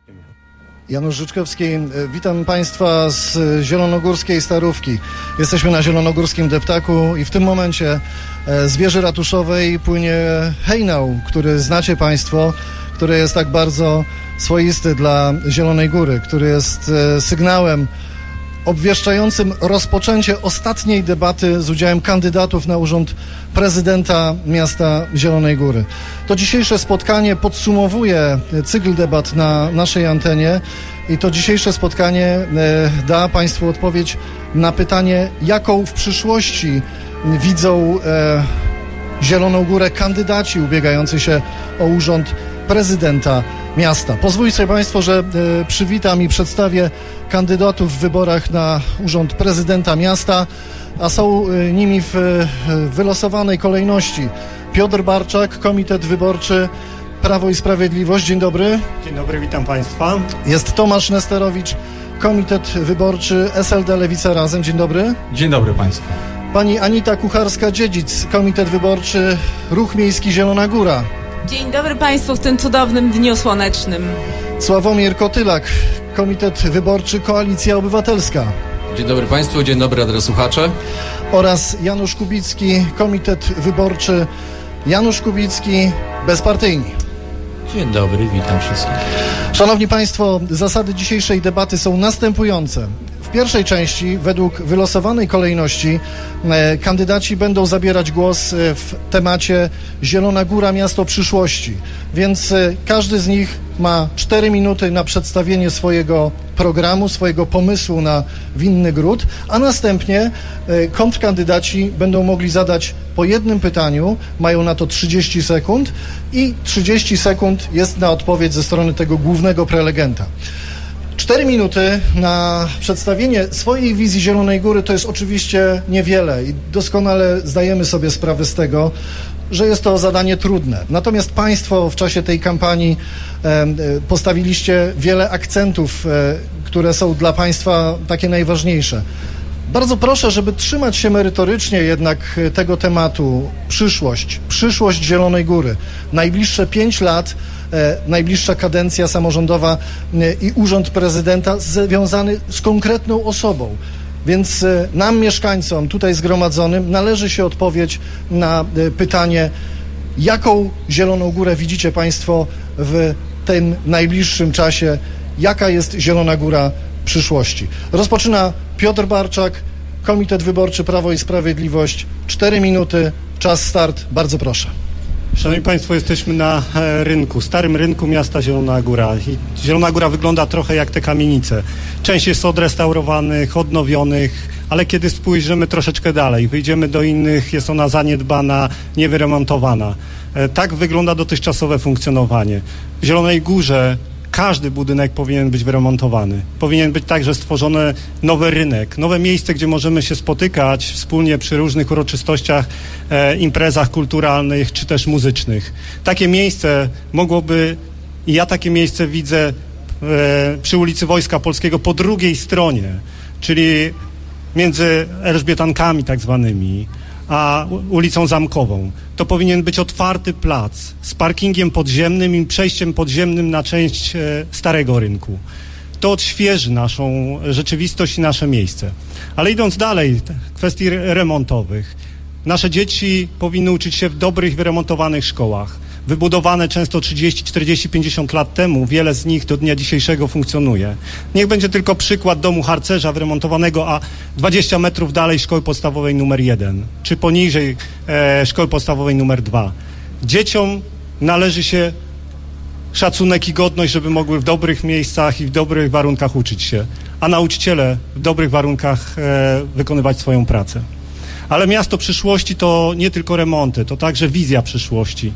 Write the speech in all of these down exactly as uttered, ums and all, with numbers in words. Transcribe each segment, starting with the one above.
Janusz Życzkowski, witam Państwa z zielonogórskiej Starówki. Jesteśmy na zielonogórskim deptaku i w tym momencie z wieży ratuszowej płynie hejnał, który znacie Państwo, który jest tak bardzo swoisty dla Zielonej Góry, który jest sygnałem obwieszczającym rozpoczęcie ostatniej debaty z udziałem kandydatów na urząd prezydenta miasta Zielonej Góry. To dzisiejsze spotkanie podsumowuje cykl debat na naszej antenie i to dzisiejsze spotkanie da Państwu odpowiedź na pytanie, jaką w przyszłości widzą Zieloną Górę kandydaci ubiegający się o urząd prezydenta miasta. Pozwólcie Państwo, że e, przywitam i przedstawię kandydatów w wyborach na urząd prezydenta miasta, a są e, nimi w e, wylosowanej kolejności Piotr Barczak, Komitet Wyborczy Prawo i Sprawiedliwość. Dzień dobry. Dzień dobry, witam Państwa. Jest Tomasz Nesterowicz, Komitet Wyborczy S L D Lewica Razem. Dzień dobry. Dzień dobry Państwu. Pani Anita Kucharska-Dziedzic, Komitet Wyborczy Ruch Miejski Zielona Góra. Dzień dobry Państwu w tym cudownym dniu słonecznym. Sławomir Kotylak, Komitet Wyborczy Koalicja Obywatelska. Dzień dobry Państwu, dzień dobry adresłuchacze. Oraz Janusz Kubicki, Komitet Wyborczy Janusz Kubicki, Bezpartyjni. Dzień dobry, witam wszystkich. Szanowni Państwo, zasady dzisiejszej debaty są następujące. W pierwszej części, według wylosowanej kolejności, e, kandydaci będą zabierać głos e, w temacie Zielona Góra, miasto przyszłości. Więc e, każdy z nich ma cztery minuty na przedstawienie swojego programu, swojego pomysłu na winny gród, a następnie e, kontrkandydaci będą mogli zadać po jednym pytaniu, mają na to trzydzieści sekund i trzydzieści sekund jest na odpowiedź ze strony tego głównego prelegenta. Cztery minuty na przedstawienie swojej wizji Zielonej Góry to jest oczywiście niewiele i doskonale zdajemy sobie sprawę z tego, że jest to zadanie trudne. Natomiast Państwo w czasie tej kampanii e, postawiliście wiele akcentów, e, które są dla Państwa takie najważniejsze. Bardzo proszę, żeby trzymać się merytorycznie jednak tego tematu. Przyszłość, przyszłość Zielonej Góry. Najbliższe pięć lat, e, najbliższa kadencja samorządowa e, i urząd prezydenta związany z konkretną osobą. Więc e, nam, mieszkańcom tutaj zgromadzonym, należy się odpowiedź na e, pytanie, jaką Zieloną Górę widzicie Państwo w tym najbliższym czasie, jaka jest Zielona Góra przyszłości. Rozpoczyna Piotr Barczak, Komitet Wyborczy Prawo i Sprawiedliwość. Cztery minuty, czas start. Bardzo proszę. Szanowni Państwo, jesteśmy na rynku, starym rynku miasta Zielona Góra. I Zielona Góra wygląda trochę jak te kamienice. Część jest odrestaurowanych, odnowionych, ale kiedy spojrzymy troszeczkę dalej, wyjdziemy do innych, jest ona zaniedbana, niewyremontowana. Tak wygląda dotychczasowe funkcjonowanie. W Zielonej Górze każdy budynek powinien być wyremontowany. Powinien być także stworzony nowy rynek, nowe miejsce, gdzie możemy się spotykać wspólnie przy różnych uroczystościach, e, imprezach kulturalnych czy też muzycznych. Takie miejsce mogłoby, i ja takie miejsce widzę e, przy ulicy Wojska Polskiego po drugiej stronie, czyli między Elżbietankami tak zwanymi, a ulicą Zamkową. To powinien być otwarty plac z parkingiem podziemnym i przejściem podziemnym na część e, starego rynku. To odświeży naszą rzeczywistość i nasze miejsce. Ale idąc dalej, kwestii remontowych. Nasze dzieci powinny uczyć się w dobrych, wyremontowanych szkołach. Wybudowane często trzydzieści, czterdzieści, pięćdziesiąt lat temu, wiele z nich do dnia dzisiejszego funkcjonuje. Niech będzie tylko przykład domu harcerza wyremontowanego, a dwadzieścia metrów dalej szkoły podstawowej numer jeden, czy poniżej e, szkoły podstawowej numer dwa. Dzieciom należy się szacunek i godność, żeby mogły w dobrych miejscach i w dobrych warunkach uczyć się, a nauczyciele w dobrych warunkach e, wykonywać swoją pracę. Ale miasto przyszłości to nie tylko remonty, to także wizja przyszłości.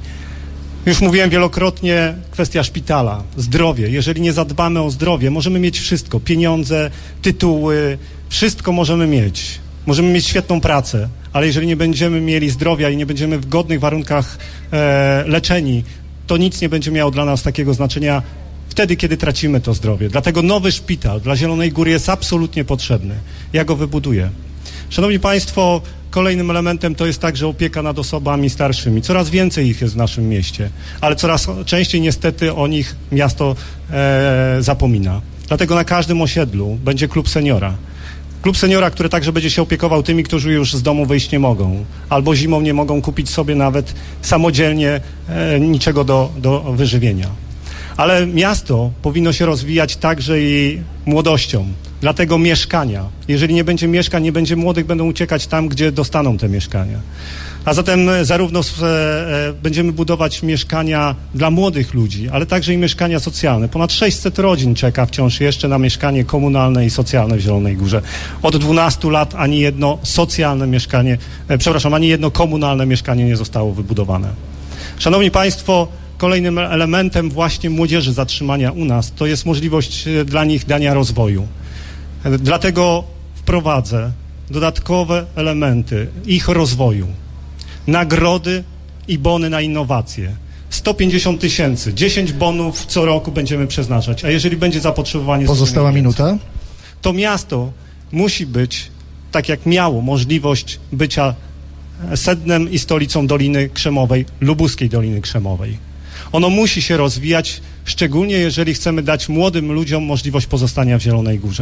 Już mówiłem wielokrotnie, kwestia szpitala, zdrowie. Jeżeli nie zadbamy o zdrowie, możemy mieć wszystko, pieniądze, tytuły, wszystko możemy mieć. Możemy mieć świetną pracę, ale jeżeli nie będziemy mieli zdrowia i nie będziemy w godnych warunkach e, leczeni, to nic nie będzie miało dla nas takiego znaczenia wtedy, kiedy tracimy to zdrowie. Dlatego nowy szpital dla Zielonej Góry jest absolutnie potrzebny. Ja go wybuduję. Szanowni Państwo, Kolejnym elementem to jest także opieka nad osobami starszymi. Coraz więcej ich jest w naszym mieście, ale coraz częściej niestety o nich miasto e, zapomina. Dlatego na każdym osiedlu będzie klub seniora. Klub seniora, który także będzie się opiekował tymi, którzy już z domu wyjść nie mogą, albo zimą nie mogą kupić sobie nawet samodzielnie e, niczego do, do wyżywienia. Ale miasto powinno się rozwijać także i młodością. Dlatego mieszkania. Jeżeli nie będzie mieszkań, nie będzie młodych, będą uciekać tam, gdzie dostaną te mieszkania. A zatem zarówno e, e, będziemy budować mieszkania dla młodych ludzi, ale także i mieszkania socjalne. Ponad sześćset rodzin czeka wciąż jeszcze na mieszkanie komunalne i socjalne w Zielonej Górze. Od dwunastu lat ani jedno socjalne mieszkanie, e, przepraszam, ani jedno komunalne mieszkanie nie zostało wybudowane. Szanowni Państwo, kolejnym elementem właśnie młodzieży zatrzymania u nas to jest możliwość dla nich dania rozwoju. Dlatego wprowadzę dodatkowe elementy ich rozwoju. Nagrody i bony na innowacje. sto pięćdziesiąt tysięcy, dziesięć bonów co roku będziemy przeznaczać, a jeżeli będzie zapotrzebowanie... Pozostała minuta. To miasto musi być, tak jak miało możliwość bycia sednem i stolicą Doliny Krzemowej, Lubuskiej Doliny Krzemowej. Ono musi się rozwijać, szczególnie jeżeli chcemy dać młodym ludziom możliwość pozostania w Zielonej Górze.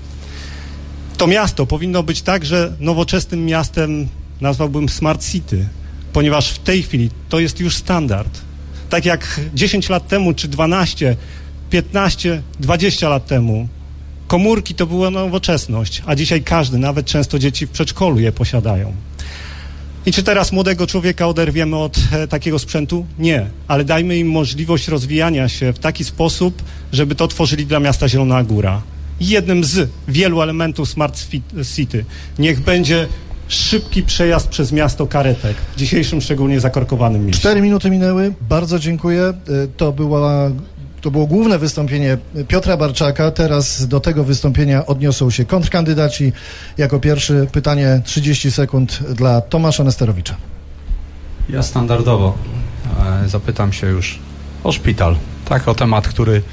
To miasto powinno być także nowoczesnym miastem, nazwałbym Smart City, ponieważ w tej chwili to jest już standard. Tak jak dziesięć lat temu, czy dwanaście, piętnaście, dwadzieścia lat temu, komórki to była nowoczesność, a dzisiaj każdy, nawet często dzieci w przedszkolu je posiadają. I czy teraz młodego człowieka oderwiemy od e, takiego sprzętu? Nie, ale dajmy im możliwość rozwijania się w taki sposób, żeby to tworzyli dla miasta Zielona Góra. I jednym z wielu elementów Smart City niech będzie szybki przejazd przez miasto karetek, w dzisiejszym szczególnie zakorkowanym mieście. Cztery minuty minęły, bardzo dziękuję. To była... To było główne wystąpienie Piotra Barczaka. Teraz do tego wystąpienia odniosą się kontrkandydaci. Jako pierwszy pytanie trzydzieści sekund dla Tomasza Nesterowicza. Ja standardowo e, zapytam się już o szpital. Tak, o temat, który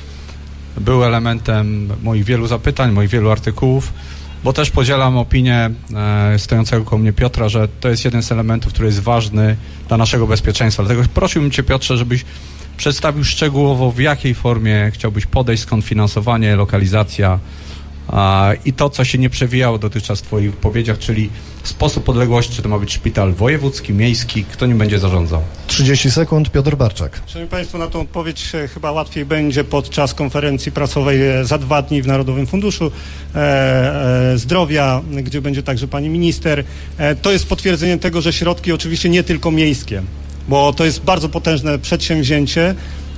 był elementem moich wielu zapytań, moich wielu artykułów, bo też podzielam opinię e, stojącego koło mnie Piotra, że to jest jeden z elementów, który jest ważny dla naszego bezpieczeństwa. Dlatego prosiłbym Cię, Piotrze, żebyś przedstawił szczegółowo, w jakiej formie chciałbyś podejść, skąd finansowanie, lokalizacja a, i to, co się nie przewijało dotychczas w Twoich wypowiedziach, czyli sposób odległości, czy to ma być szpital wojewódzki, miejski, kto nim będzie zarządzał. trzydzieści sekund, Piotr Barczak. Szanowni Państwo, na tą odpowiedź chyba łatwiej będzie podczas konferencji prasowej za dwa dni w Narodowym Funduszu e, e, Zdrowia, gdzie będzie także pani minister. E, to jest potwierdzenie tego, że środki oczywiście nie tylko miejskie, bo to jest bardzo potężne przedsięwzięcie.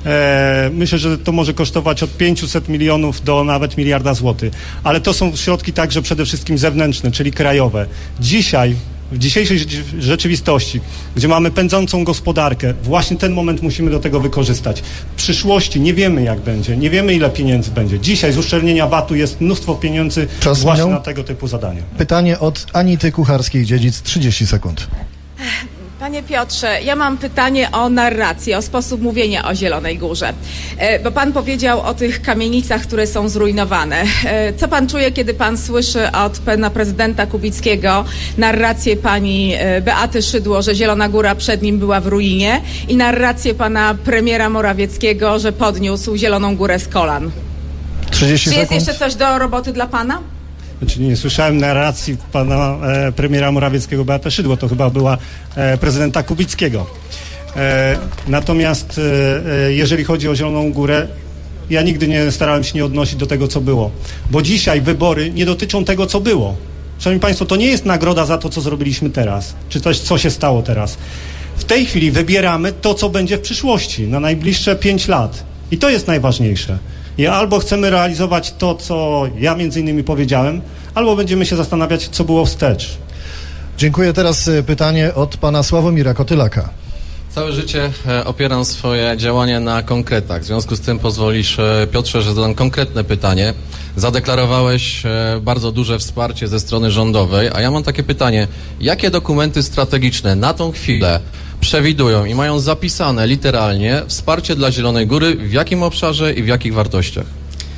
E, myślę, że to może kosztować od pięciuset milionów do nawet miliarda złotych, ale to są środki także przede wszystkim zewnętrzne, czyli krajowe. Dzisiaj, w dzisiejszej rzeczywistości, gdzie mamy pędzącą gospodarkę, właśnie ten moment musimy do tego wykorzystać. W przyszłości nie wiemy, jak będzie, nie wiemy, ile pieniędzy będzie. Dzisiaj z uszczelnienia vatu jest mnóstwo pieniędzy Czas właśnie minął. na tego typu zadania. Pytanie od Anity Kucharskiej-Dziedzic, trzydzieści sekund. Panie Piotrze, ja mam pytanie o narrację, o sposób mówienia o Zielonej Górze. E, bo pan powiedział o tych kamienicach, które są zrujnowane. E, co pan czuje, kiedy pan słyszy od pana prezydenta Kubickiego narrację pani e, Beaty Szydło, że Zielona Góra przed nim była w ruinie, i narrację pana premiera Morawieckiego, że podniósł Zieloną Górę z kolan? trzydzieści Czy jest sekund. jeszcze coś do roboty dla pana? Znaczy nie słyszałem narracji pana e, premiera Morawieckiego Beaty Szydło, to chyba była e, prezydenta Kubickiego. E, natomiast e, e, jeżeli chodzi o Zieloną Górę, ja nigdy nie starałem się nie odnosić do tego, co było. Bo dzisiaj wybory nie dotyczą tego, co było. Szanowni Państwo, to nie jest nagroda za to, co zrobiliśmy teraz, czy coś, co się stało teraz. W tej chwili wybieramy to, co będzie w przyszłości, na najbliższe pięć lat. I to jest najważniejsze. I albo chcemy realizować to, co ja między innymi powiedziałem, albo będziemy się zastanawiać, co było wstecz. Dziękuję. Teraz pytanie od pana Sławomira Kotylaka. Całe życie opieram swoje działania na konkretach. W związku z tym pozwolisz, Piotrze, że zadam konkretne pytanie. Zadeklarowałeś bardzo duże wsparcie ze strony rządowej, a ja mam takie pytanie. Jakie dokumenty strategiczne na tą chwilę przewidują i mają zapisane literalnie wsparcie dla Zielonej Góry, w jakim obszarze i w jakich wartościach?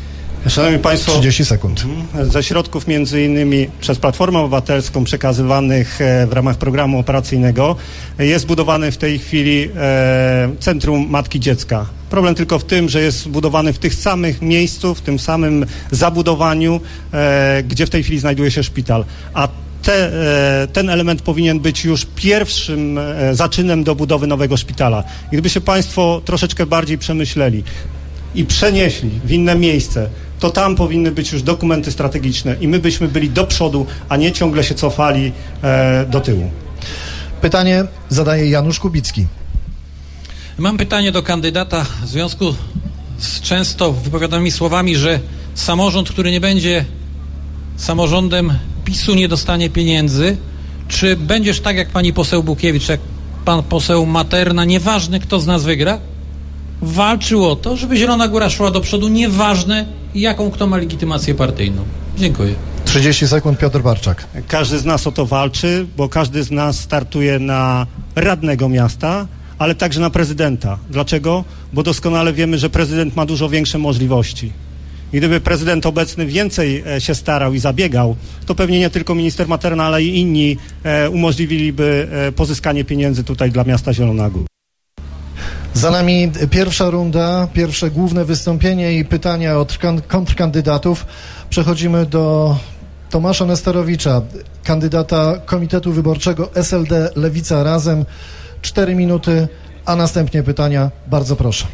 Szanowni Państwo, trzydzieści sekund. Ze środków między innymi przez Platformę Obywatelską przekazywanych w ramach programu operacyjnego jest budowany w tej chwili Centrum Matki Dziecka. Problem tylko w tym, że jest budowany w tych samych miejscu, w tym samym zabudowaniu, gdzie w tej chwili znajduje się szpital. A Te, ten element powinien być już pierwszym zaczynem do budowy nowego szpitala. I gdyby się Państwo troszeczkę bardziej przemyśleli i przenieśli w inne miejsce, to tam powinny być już dokumenty strategiczne i my byśmy byli do przodu, a nie ciągle się cofali e, do tyłu. Pytanie zadaje Janusz Kubicki. Mam pytanie do kandydata w związku z często wypowiadanymi słowami, że samorząd, który nie będzie samorządem PiSu, nie dostanie pieniędzy. Czy będziesz tak jak pani poseł Bukiewicz, jak pan poseł Materna, nieważne kto z nas wygra, walczył o to, żeby Zielona Góra szła do przodu, nieważne jaką kto ma legitymację partyjną? Dziękuję. trzydzieści sekund, Piotr Barczak. Każdy z nas o to walczy, bo każdy z nas startuje na radnego miasta, ale także na prezydenta. Dlaczego? Bo doskonale wiemy, że prezydent ma dużo większe możliwości. I gdyby prezydent obecny więcej się starał i zabiegał, to pewnie nie tylko minister Materna, ale i inni e, umożliwiliby e, pozyskanie pieniędzy tutaj dla miasta Zielona Góra. Za nami pierwsza runda, pierwsze główne wystąpienie i pytania od kontrkandydatów. Przechodzimy do Tomasza Nesterowicza, kandydata Komitetu Wyborczego S L D Lewica Razem. Cztery minuty, a następnie pytania. Bardzo proszę.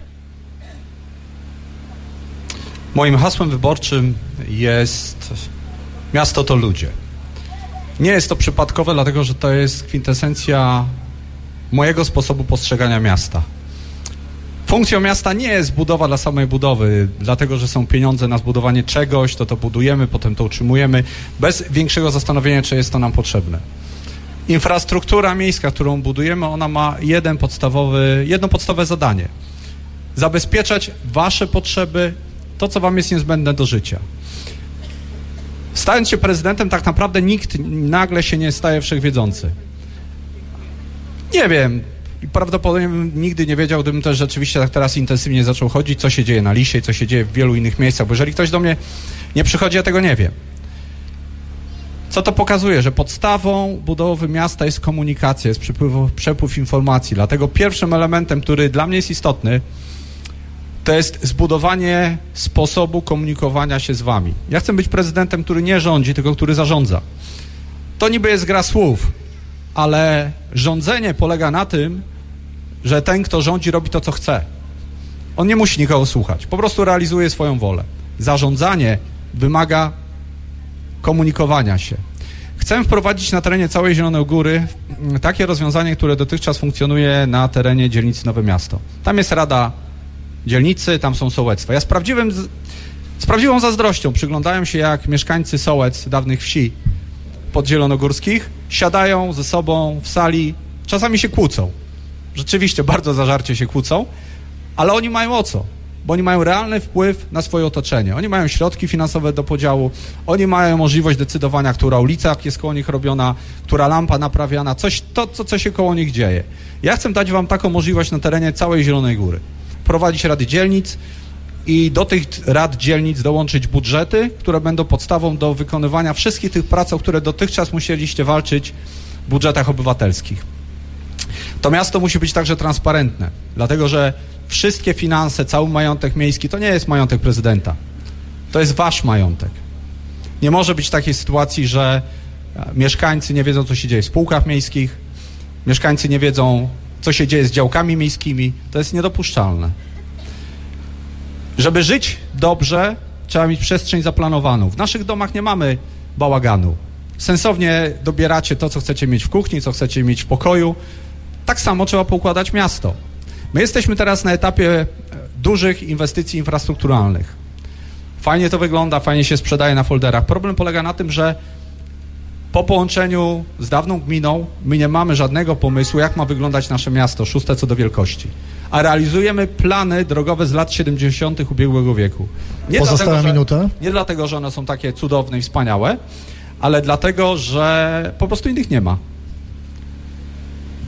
Moim hasłem wyborczym jest miasto to ludzie. Nie jest to przypadkowe, dlatego że to jest kwintesencja mojego sposobu postrzegania miasta. Funkcją miasta nie jest budowa dla samej budowy, dlatego że są pieniądze na zbudowanie czegoś, to to budujemy, potem to utrzymujemy, bez większego zastanowienia, czy jest to nam potrzebne. Infrastruktura miejska, którą budujemy, ona ma jeden podstawowy, jedno podstawowe zadanie. Zabezpieczać wasze potrzeby, to, co wam jest niezbędne do życia. Stając się prezydentem, tak naprawdę nikt nagle się nie staje wszechwiedzący. Nie wiem, i prawdopodobnie bym nigdy nie wiedział, gdybym też rzeczywiście tak teraz intensywnie zaczął chodzić, co się dzieje na Lisie, co się dzieje w wielu innych miejscach, bo jeżeli ktoś do mnie nie przychodzi, ja tego nie wiem. Co to pokazuje? Że podstawą budowy miasta jest komunikacja, jest przepływ, przepływ informacji. Dlatego pierwszym elementem, który dla mnie jest istotny, to jest zbudowanie sposobu komunikowania się z wami. Ja chcę być prezydentem, który nie rządzi, tylko który zarządza. To niby jest gra słów, ale rządzenie polega na tym, że ten, kto rządzi, robi to, co chce. On nie musi nikogo słuchać, po prostu realizuje swoją wolę. Zarządzanie wymaga komunikowania się. Chcę wprowadzić na terenie całej Zielonej Góry takie rozwiązanie, które dotychczas funkcjonuje na terenie dzielnicy Nowe Miasto. Tam jest Rada Dzielnicy, tam są sołectwa. Ja z, prawdziwym, z prawdziwą zazdrością przyglądałem się, jak mieszkańcy sołec dawnych wsi podzielonogórskich siadają ze sobą w sali, czasami się kłócą. Rzeczywiście bardzo zażarcie się kłócą, ale oni mają o co? Bo oni mają realny wpływ na swoje otoczenie. Oni mają środki finansowe do podziału, oni mają możliwość decydowania, która ulica jest koło nich robiona, która lampa naprawiana, coś, to, co, co się koło nich dzieje. Ja chcę dać wam taką możliwość na terenie całej Zielonej Góry. Prowadzić rady dzielnic i do tych rad dzielnic dołączyć budżety, które będą podstawą do wykonywania wszystkich tych prac, o które dotychczas musieliście walczyć w budżetach obywatelskich. To miasto musi być także transparentne, dlatego że wszystkie finanse, cały majątek miejski to nie jest majątek prezydenta. To jest wasz majątek. Nie może być takiej sytuacji, że mieszkańcy nie wiedzą, co się dzieje w spółkach miejskich, mieszkańcy nie wiedzą, co się dzieje z działkami miejskimi. To jest niedopuszczalne. Żeby żyć dobrze, trzeba mieć przestrzeń zaplanowaną. W naszych domach nie mamy bałaganu. Sensownie dobieracie to, co chcecie mieć w kuchni, co chcecie mieć w pokoju. Tak samo trzeba poukładać miasto. My jesteśmy teraz na etapie dużych inwestycji infrastrukturalnych. Fajnie to wygląda, fajnie się sprzedaje na folderach. Problem polega na tym, że po połączeniu z dawną gminą my nie mamy żadnego pomysłu, jak ma wyglądać nasze miasto, szóste co do wielkości. A realizujemy plany drogowe z lat siedemdziesiątych ubiegłego wieku. Nie Pozostała dlatego, że, minuta. nie dlatego, że one są takie cudowne i wspaniałe, ale dlatego, że po prostu innych nie ma.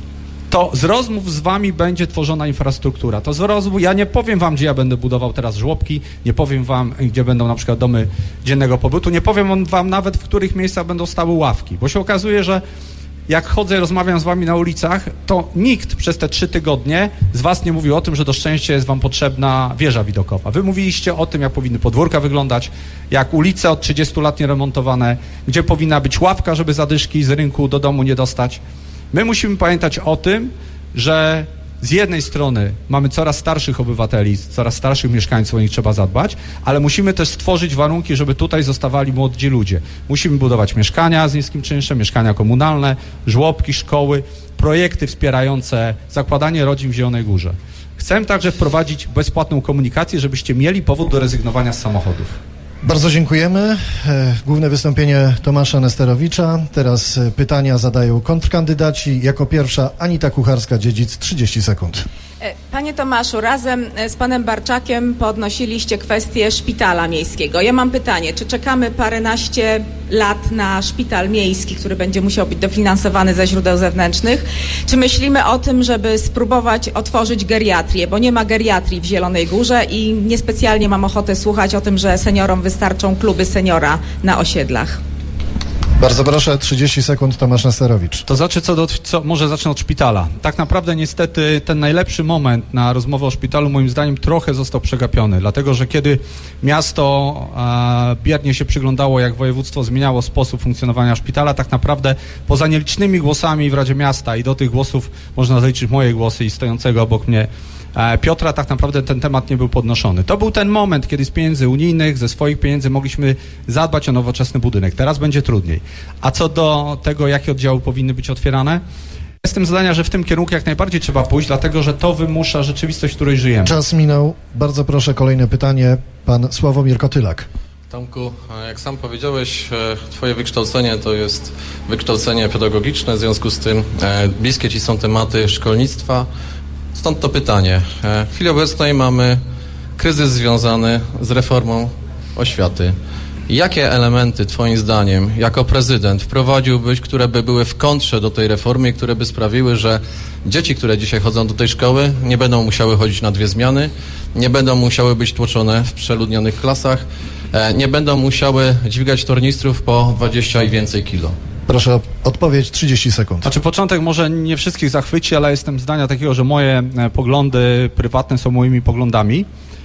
to z rozmów z wami będzie tworzona infrastruktura. To z rozmów, ja nie powiem wam, gdzie ja będę budował teraz żłobki, nie powiem wam, gdzie będą na przykład domy dziennego pobytu, nie powiem wam nawet, w których miejscach będą stały ławki, bo się okazuje, że jak chodzę i rozmawiam z wami na ulicach, to nikt przez te trzy tygodnie z was nie mówił o tym, że do szczęścia jest wam potrzebna wieża widokowa. Wy mówiliście o tym, jak powinny podwórka wyglądać, jak ulice od trzydziestu lat nieremontowane, gdzie powinna być ławka, żeby zadyszki z rynku do domu nie dostać. My musimy pamiętać o tym, że z jednej strony mamy coraz starszych obywateli, coraz starszych mieszkańców, o nich trzeba zadbać, ale musimy też stworzyć warunki, żeby tutaj zostawali młodzi ludzie. Musimy budować mieszkania z niskim czynszem, mieszkania komunalne, żłobki, szkoły, projekty wspierające zakładanie rodzin w Zielonej Górze. Chcemy także wprowadzić bezpłatną komunikację, żebyście mieli powód do rezygnowania z samochodów. Bardzo dziękujemy. Główne wystąpienie Tomasza Nesterowicza. Teraz pytania zadają kontrkandydaci. Jako pierwsza Anita Kucharska-Dziedzic, trzydzieści sekund. Panie Tomaszu, razem z panem Barczakiem podnosiliście kwestię szpitala miejskiego. Ja mam pytanie, czy czekamy paręnaście lat na szpital miejski, który będzie musiał być dofinansowany ze źródeł zewnętrznych? Czy myślimy o tym, żeby spróbować otworzyć geriatrię, bo nie ma geriatrii w Zielonej Górze i niespecjalnie mam ochotę słuchać o tym, że seniorom wystarczą kluby seniora na osiedlach? Bardzo proszę, trzydzieści sekund, Tomasz Nesterowicz. To znaczy, co do, co, może zacznę od szpitala. Tak naprawdę niestety ten najlepszy moment na rozmowę o szpitalu moim zdaniem trochę został przegapiony, dlatego że kiedy miasto e, biernie się przyglądało, jak województwo zmieniało sposób funkcjonowania szpitala, tak naprawdę poza nielicznymi głosami w Radzie Miasta i do tych głosów można zaliczyć moje głosy i stojącego obok mnie Piotra, tak naprawdę ten temat nie był podnoszony. To był ten moment, kiedy z pieniędzy unijnych, ze swoich pieniędzy mogliśmy zadbać o nowoczesny budynek. Teraz będzie trudniej. A co do tego, jakie oddziały powinny być otwierane, jestem zdania, że w tym kierunku jak najbardziej trzeba pójść, dlatego że to wymusza rzeczywistość, w której żyjemy. Czas minął. Bardzo proszę, kolejne pytanie. Pan Sławomir Kotylak. Tomku, jak sam powiedziałeś, twoje wykształcenie to jest wykształcenie pedagogiczne, w związku z tym bliskie ci są tematy szkolnictwa. Stąd to pytanie. W chwili obecnej mamy kryzys związany z reformą oświaty. Jakie elementy, twoim zdaniem, jako prezydent wprowadziłbyś, które by były w kontrze do tej reformy i które by sprawiły, że dzieci, które dzisiaj chodzą do tej szkoły, nie będą musiały chodzić na dwie zmiany, nie będą musiały być tłoczone w przeludnionych klasach, nie będą musiały dźwigać tornistrów po dwadzieścia i więcej kilo? Proszę o odpowiedź, trzydzieści sekund. Znaczy początek może nie wszystkich zachwyci, ale jestem zdania takiego, że moje poglądy prywatne są moimi poglądami.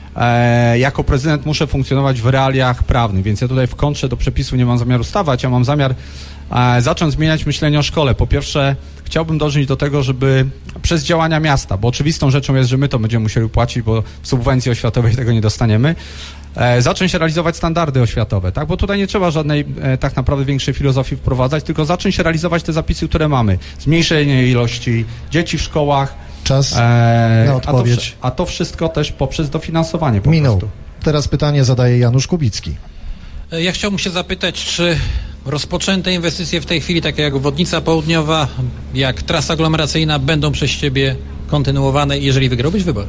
E, jako prezydent muszę funkcjonować w realiach prawnych, więc ja tutaj w kontrze do przepisu nie mam zamiaru stawać, ja mam zamiar e, zacząć zmieniać myślenie o szkole. Po pierwsze, chciałbym dążyć do tego, żeby przez działania miasta, bo oczywistą rzeczą jest, że my to będziemy musieli płacić, bo w subwencji oświatowej tego nie dostaniemy, e, zacząć realizować standardy oświatowe, tak? Bo tutaj nie trzeba żadnej e, tak naprawdę większej filozofii wprowadzać, tylko zacząć realizować te zapisy, które mamy. Zmniejszenie ilości dzieci w szkołach. Czas e, na odpowiedź. A to, a to wszystko też poprzez dofinansowanie po Minął. prostu. Teraz pytanie zadaje Janusz Kubicki. Ja chciałbym się zapytać, czy rozpoczęte inwestycje w tej chwili, takie jak obwodnica południowa, jak trasa aglomeracyjna, będą przez ciebie kontynuowane, jeżeli wygrałbyś wybory?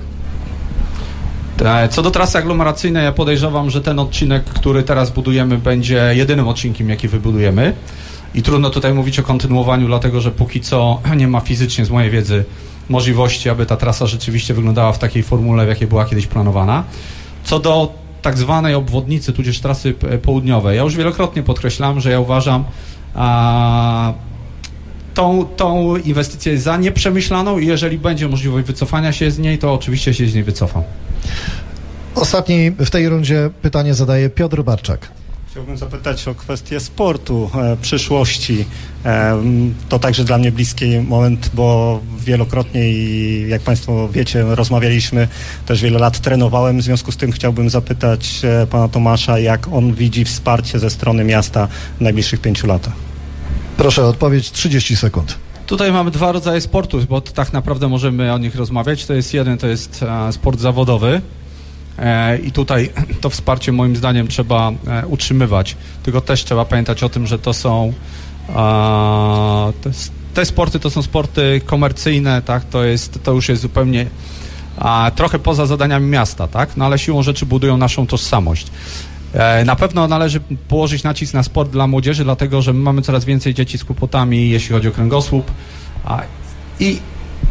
Co do trasy aglomeracyjnej, ja podejrzewam, że ten odcinek, który teraz budujemy, będzie jedynym odcinkiem, jaki wybudujemy. I trudno tutaj mówić o kontynuowaniu, dlatego że póki co nie ma fizycznie, z mojej wiedzy, możliwości, aby ta trasa rzeczywiście wyglądała w takiej formule, w jakiej była kiedyś planowana. Co do tak zwanej obwodnicy, tudzież trasy południowej, ja już wielokrotnie podkreślam, że ja uważam a, tą, tą inwestycję za nieprzemyślaną i jeżeli będzie możliwość wycofania się z niej, to oczywiście się z niej wycofam. Ostatni w tej rundzie pytanie zadaje Piotr Barczak. Chciałbym zapytać o kwestię sportu, e, przyszłości. E, to także dla mnie bliski moment, bo wielokrotnie i jak Państwo wiecie, rozmawialiśmy, też wiele lat trenowałem, w związku z tym chciałbym zapytać e, pana Tomasza, jak on widzi wsparcie ze strony miasta w najbliższych pięciu latach. Proszę o odpowiedź, trzydzieści sekund. Tutaj mamy dwa rodzaje sportu, bo tak naprawdę możemy o nich rozmawiać. To jest jeden, to jest e, sport zawodowy. I tutaj to wsparcie moim zdaniem trzeba utrzymywać, tylko też trzeba pamiętać o tym, że to są te, te sporty to są sporty komercyjne, tak, to jest, to już jest zupełnie a, trochę poza zadaniami miasta, tak, no ale siłą rzeczy budują naszą tożsamość. Na pewno należy położyć nacisk na sport dla młodzieży, dlatego że my mamy coraz więcej dzieci z kłopotami, jeśli chodzi o kręgosłup a, i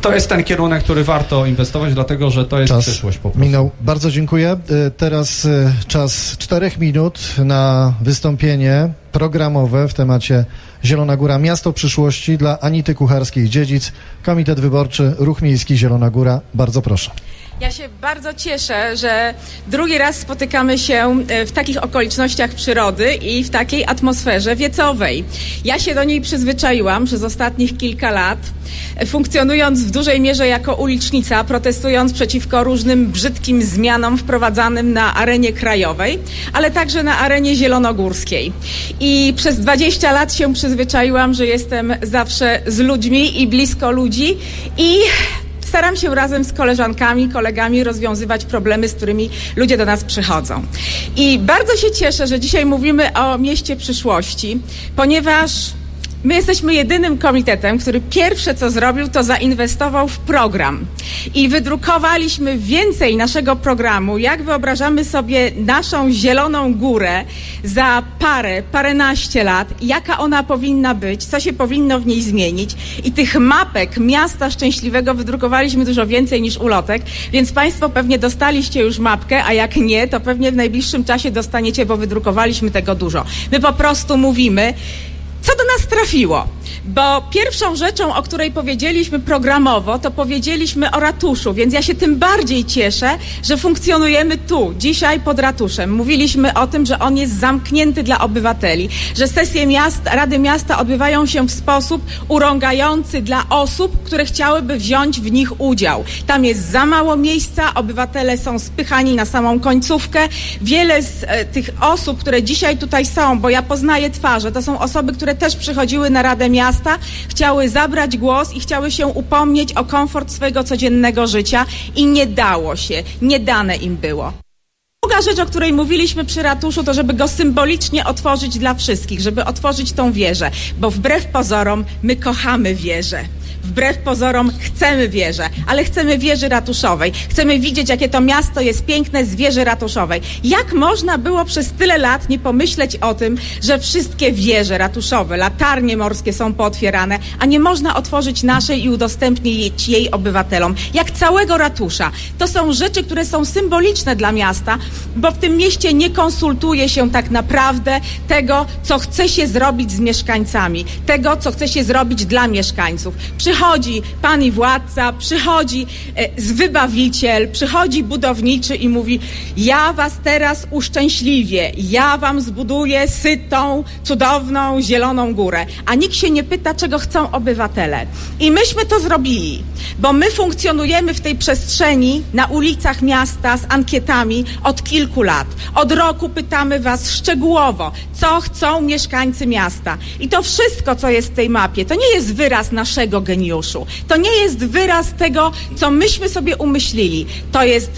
to jest ten kierunek, który warto inwestować, dlatego że to jest Czas przyszłość po prostu. minął. Bardzo dziękuję. Teraz czas czterech minut na wystąpienie programowe w temacie Zielona Góra, miasto przyszłości dla Anity Kucharskiej-Dziedzic, Komitet Wyborczy Ruch Miejski Zielona Góra. Bardzo proszę. Ja się bardzo cieszę, że drugi raz spotykamy się w takich okolicznościach przyrody i w takiej atmosferze wiecowej. Ja się do niej przyzwyczaiłam przez ostatnich kilka lat, funkcjonując w dużej mierze jako ulicznica, protestując przeciwko różnym brzydkim zmianom wprowadzanym na arenie krajowej, ale także na arenie zielonogórskiej. I przez dwadzieścia lat się przyzwyczaiłam, że jestem zawsze z ludźmi i blisko ludzi i staram się razem z koleżankami, kolegami rozwiązywać problemy, z którymi ludzie do nas przychodzą. I bardzo się cieszę, że dzisiaj mówimy o mieście przyszłości, ponieważ my jesteśmy jedynym komitetem, który pierwsze co zrobił, to zainwestował w program. I wydrukowaliśmy więcej naszego programu, jak wyobrażamy sobie naszą Zieloną Górę za parę, paręnaście lat, jaka ona powinna być, co się powinno w niej zmienić. I tych mapek miasta szczęśliwego wydrukowaliśmy dużo więcej niż ulotek, więc Państwo pewnie dostaliście już mapkę, a jak nie, to pewnie w najbliższym czasie dostaniecie, bo wydrukowaliśmy tego dużo. My po prostu mówimy, co do nas trafiło, bo pierwszą rzeczą, o której powiedzieliśmy programowo, to powiedzieliśmy o ratuszu, więc ja się tym bardziej cieszę, że funkcjonujemy tu, dzisiaj pod ratuszem. Mówiliśmy o tym, że on jest zamknięty dla obywateli, że sesje miast, Rady Miasta odbywają się w sposób urągający dla osób, które chciałyby wziąć w nich udział. Tam jest za mało miejsca, obywatele są spychani na samą końcówkę. Wiele z e, tych osób, które dzisiaj tutaj są, bo ja poznaję twarze, to są osoby, które też przychodziły na Radę Miasta, chciały zabrać głos i chciały się upomnieć o komfort swojego codziennego życia i nie dało się, nie dane im było. Druga rzecz, o której mówiliśmy przy ratuszu, to żeby go symbolicznie otworzyć dla wszystkich, żeby otworzyć tą wieżę, bo wbrew pozorom my kochamy wieżę. Wbrew pozorom chcemy wieżę, ale chcemy wieży ratuszowej. Chcemy widzieć, jakie to miasto jest piękne z wieży ratuszowej. Jak można było przez tyle lat nie pomyśleć o tym, że wszystkie wieże ratuszowe, latarnie morskie są pootwierane, a nie można otworzyć naszej i udostępnić jej obywatelom. Jak całego ratusza. To są rzeczy, które są symboliczne dla miasta, bo w tym mieście nie konsultuje się tak naprawdę tego, co chce się zrobić z mieszkańcami, tego, co chce się zrobić dla mieszkańców. Przychodzi pan i władca, przychodzi e, wybawiciel, przychodzi budowniczy i mówi: ja was teraz uszczęśliwię, ja wam zbuduję sytą, cudowną, zieloną górę. A nikt się nie pyta, czego chcą obywatele. I myśmy to zrobili, bo my funkcjonujemy w tej przestrzeni na ulicach miasta z ankietami od kilku lat. Od roku pytamy was szczegółowo, co chcą mieszkańcy miasta. I to wszystko, co jest w tej mapie, to nie jest wyraz naszego geniuszu. To nie jest wyraz tego, co myśmy sobie umyślili. To jest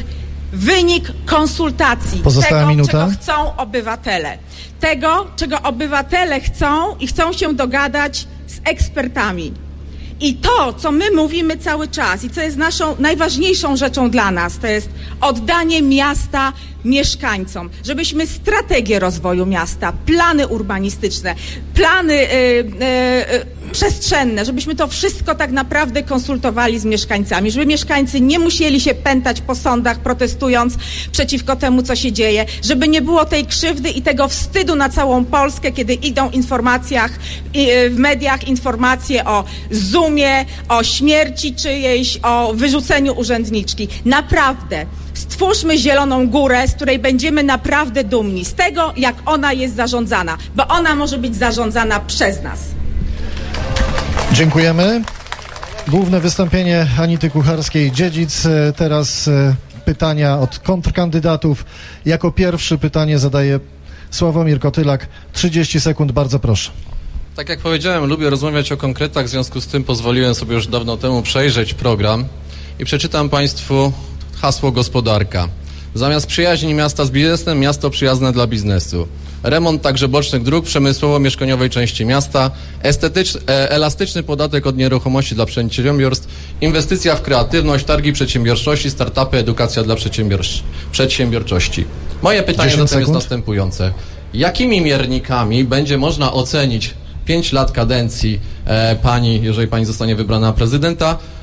wynik konsultacji. Pozostała tego, minuta. czego chcą obywatele. Tego, czego obywatele chcą i chcą się dogadać z ekspertami. I to, co my mówimy cały czas i co jest naszą najważniejszą rzeczą dla nas, to jest oddanie miasta mieszkańcom, żebyśmy strategię rozwoju miasta, plany urbanistyczne, plany yy, yy, przestrzenne, żebyśmy to wszystko tak naprawdę konsultowali z mieszkańcami, żeby mieszkańcy nie musieli się pętać po sądach, protestując przeciwko temu, co się dzieje, żeby nie było tej krzywdy i tego wstydu na całą Polskę, kiedy idą w informacjach, yy, w mediach informacje o Zoomie, o śmierci czyjejś, o wyrzuceniu urzędniczki. Naprawdę. Stwórzmy Zieloną Górę, z której będziemy naprawdę dumni, z tego, jak ona jest zarządzana, bo ona może być zarządzana przez nas. Dziękujemy. Główne wystąpienie Anity Kucharskiej-Dziedzic. Teraz pytania od kontrkandydatów. Jako pierwszy pytanie zadaje Sławomir Kotylak. trzydzieści sekund, bardzo proszę. Tak jak powiedziałem, lubię rozmawiać o konkretach, w związku z tym pozwoliłem sobie już dawno temu przejrzeć program i przeczytam Państwu hasło gospodarka. Zamiast przyjaźni miasta z biznesem, miasto przyjazne dla biznesu. Remont także bocznych dróg przemysłowo-mieszkaniowej części miasta, estetyczny, e, elastyczny podatek od nieruchomości dla przedsiębiorstw, inwestycja w kreatywność, targi przedsiębiorczości, startupy, edukacja dla przedsiębiorcz- przedsiębiorczości. Moje pytanie zatem jest następujące. Jakimi miernikami będzie można ocenić pięć lat kadencji e, pani, jeżeli pani zostanie wybrana na prezydenta,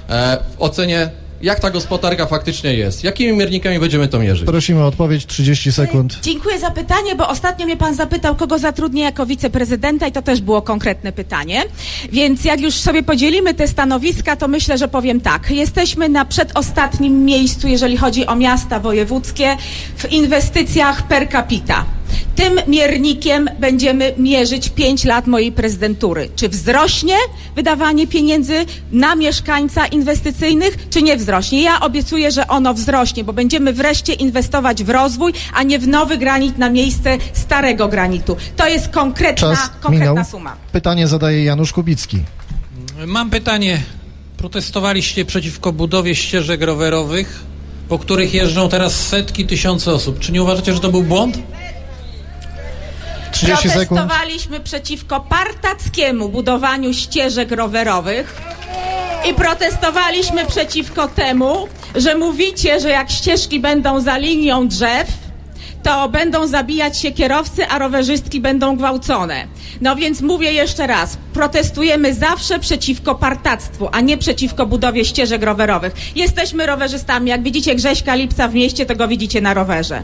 e, w ocenie, jak ta gospodarka faktycznie jest. Jakimi miernikami będziemy to mierzyć? Prosimy o odpowiedź, trzydzieści sekund. Dziękuję za pytanie, bo ostatnio mnie pan zapytał, kogo zatrudnię jako wiceprezydenta i to też było konkretne pytanie. Więc jak już sobie podzielimy te stanowiska, to myślę, że powiem tak. Jesteśmy na przedostatnim miejscu, jeżeli chodzi o miasta wojewódzkie w inwestycjach per capita. Tym miernikiem będziemy mierzyć pięć lat mojej prezydentury. Czy wzrośnie wydawanie pieniędzy na mieszkańca inwestycyjnych, czy nie wzrośnie? Ja obiecuję, że ono wzrośnie, bo będziemy wreszcie inwestować w rozwój, a nie w nowy granit na miejsce starego granitu. To jest konkretna, Czas konkretna minął. suma. Pytanie zadaje Janusz Kubicki. Mam pytanie. Protestowaliście przeciwko budowie ścieżek rowerowych, po których jeżdżą teraz setki, tysiące osób. Czy nie uważacie, że to był błąd? trzydzieści sekund. Protestowaliśmy przeciwko partackiemu budowaniu ścieżek rowerowych i protestowaliśmy przeciwko temu, że mówicie, że jak ścieżki będą za linią drzew, to będą zabijać się kierowcy, a rowerzystki będą gwałcone. No więc mówię jeszcze raz, protestujemy zawsze przeciwko partactwu, a nie przeciwko budowie ścieżek rowerowych. Jesteśmy rowerzystami. Jak widzicie Grześka Lipca w mieście, to go widzicie na rowerze.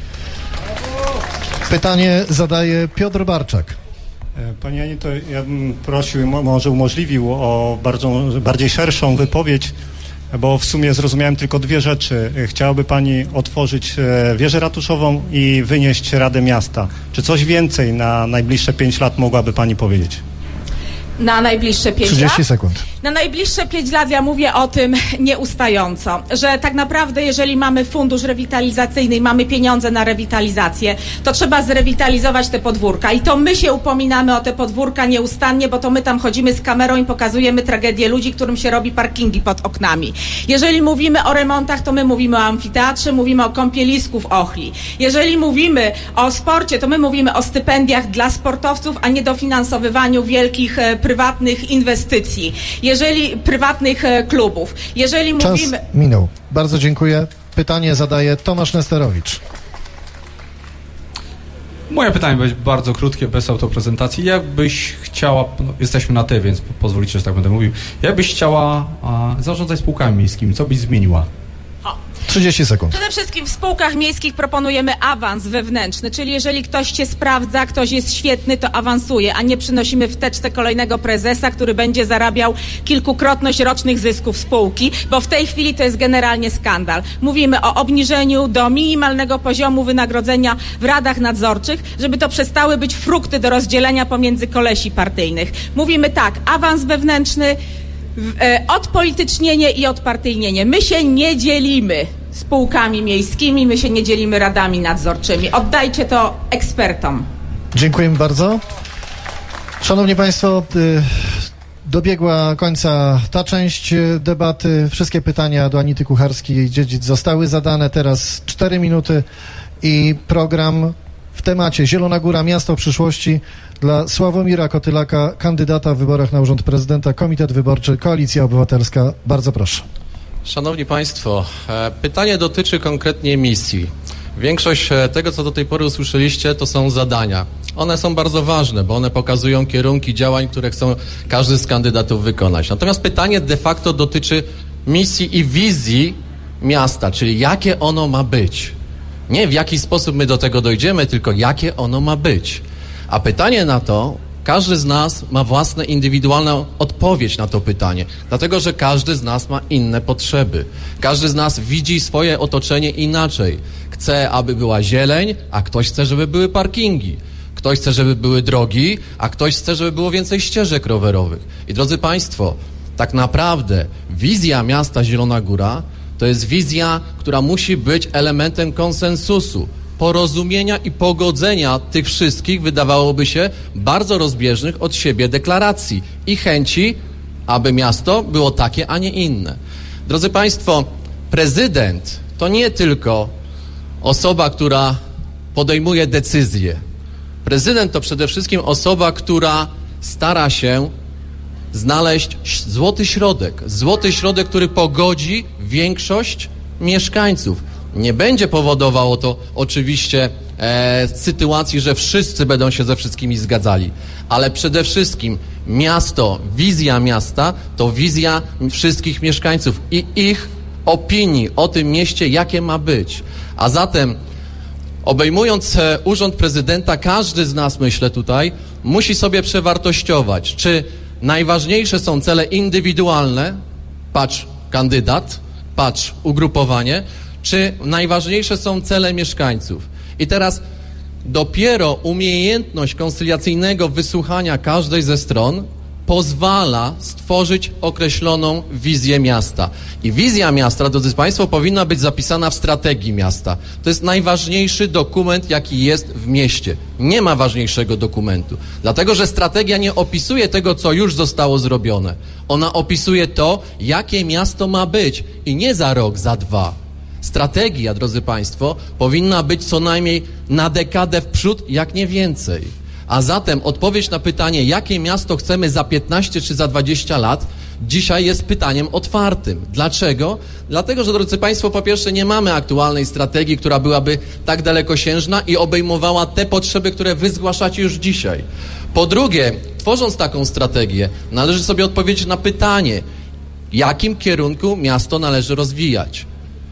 Pytanie zadaje Piotr Barczak. Panie Anito, ja bym prosił, może umożliwił o bardzo, bardziej szerszą wypowiedź, bo w sumie zrozumiałem tylko dwie rzeczy. Chciałaby Pani otworzyć wieżę ratuszową i wynieść Radę Miasta. Czy coś więcej na najbliższe pięć lat mogłaby Pani powiedzieć? Na najbliższe pięć lat? trzydzieści sekund. Na najbliższe pięć lat ja mówię o tym nieustająco, że tak naprawdę jeżeli mamy fundusz rewitalizacyjny i mamy pieniądze na rewitalizację, to trzeba zrewitalizować te podwórka i to my się upominamy o te podwórka nieustannie, bo to my tam chodzimy z kamerą i pokazujemy tragedię ludzi, którym się robi parkingi pod oknami. Jeżeli mówimy o remontach, to my mówimy o amfiteatrze, mówimy o kąpielisku w Ochli. Jeżeli mówimy o sporcie, to my mówimy o stypendiach dla sportowców, a nie dofinansowywaniu wielkich e, prywatnych inwestycji. Jeżeli prywatnych e, klubów. Jeżeli Czas mówimy... minął. Bardzo dziękuję. Pytanie zadaje Tomasz Nesterowicz. Moje pytanie będzie bardzo krótkie, bez autoprezentacji. Jakbyś chciała, no, jesteśmy na ty, więc pozwolicie, że tak będę mówił. Jakbyś chciała a, zarządzać spółkami miejskimi, co byś zmieniła? trzydzieści sekund. Przede wszystkim w spółkach miejskich proponujemy awans wewnętrzny, czyli jeżeli ktoś cię sprawdza, ktoś jest świetny, to awansuje, a nie przynosimy w teczce kolejnego prezesa, który będzie zarabiał kilkukrotność rocznych zysków spółki, bo w tej chwili to jest generalnie skandal. Mówimy o obniżeniu do minimalnego poziomu wynagrodzenia w radach nadzorczych, żeby to przestały być frukty do rozdzielenia pomiędzy kolesi partyjnych. Mówimy tak, awans wewnętrzny, odpolitycznienie i odpartyjnienie. My się nie dzielimy spółkami miejskimi, my się nie dzielimy radami nadzorczymi. Oddajcie to ekspertom. Dziękujemy bardzo. Szanowni Państwo, dobiegła końca ta część debaty. Wszystkie pytania do Anity Kucharskiej-Dziedzic zostały zadane. Teraz cztery minuty i program w temacie Zielona Góra, miasto przyszłości dla Sławomira Kotylaka, kandydata w wyborach na urząd prezydenta, Komitet Wyborczy, Koalicja Obywatelska. Bardzo proszę. Szanowni Państwo, pytanie dotyczy konkretnie misji. Większość tego, co do tej pory usłyszeliście, to są zadania. One są bardzo ważne, bo one pokazują kierunki działań, które chcą każdy z kandydatów wykonać. Natomiast pytanie de facto dotyczy misji i wizji miasta, czyli jakie ono ma być. Nie w jaki sposób my do tego dojdziemy, tylko jakie ono ma być. A pytanie na to, każdy z nas ma własną, indywidualną odpowiedź na to pytanie, dlatego że każdy z nas ma inne potrzeby. Każdy z nas widzi swoje otoczenie inaczej. Chce, aby była zieleń, a ktoś chce, żeby były parkingi. Ktoś chce, żeby były drogi, a ktoś chce, żeby było więcej ścieżek rowerowych. I drodzy Państwo, tak naprawdę wizja miasta Zielona Góra to jest wizja, która musi być elementem konsensusu, porozumienia i pogodzenia tych wszystkich, wydawałoby się, bardzo rozbieżnych od siebie deklaracji i chęci, aby miasto było takie, a nie inne. Drodzy Państwo, prezydent to nie tylko osoba, która podejmuje decyzje. Prezydent to przede wszystkim osoba, która stara się znaleźć złoty środek. Złoty środek, który pogodzi większość mieszkańców. Nie będzie powodowało to oczywiście e, sytuacji, że wszyscy będą się ze wszystkimi zgadzali, ale przede wszystkim Miasto, wizja miasta to wizja wszystkich mieszkańców i ich opinii o tym mieście, jakie ma być. A zatem, obejmując urząd prezydenta, każdy z nas, myślę tutaj, musi sobie przewartościować, czy najważniejsze są cele indywidualne, patrz kandydat, patrz ugrupowanie, czy najważniejsze są cele mieszkańców. I teraz dopiero umiejętność koncyliacyjnego wysłuchania każdej ze stron pozwala stworzyć określoną wizję miasta. I wizja miasta, drodzy Państwo, powinna być zapisana w strategii miasta. To jest najważniejszy dokument, jaki jest w mieście. Nie ma ważniejszego dokumentu. Dlatego, że strategia nie opisuje tego, co już zostało zrobione. Ona opisuje to, jakie miasto ma być i nie za rok, za dwa. Strategia, drodzy Państwo, powinna być co najmniej na dekadę w przód, jak nie więcej. A zatem odpowiedź na pytanie, jakie miasto chcemy za piętnaście czy za dwadzieścia lat, dzisiaj jest pytaniem otwartym. Dlaczego? Dlatego, że, drodzy Państwo, po pierwsze nie mamy aktualnej strategii, która byłaby tak dalekosiężna i obejmowała te potrzeby, które wy zgłaszacie już dzisiaj. Po drugie, tworząc taką strategię, należy sobie odpowiedzieć na pytanie, jakim kierunku miasto należy rozwijać.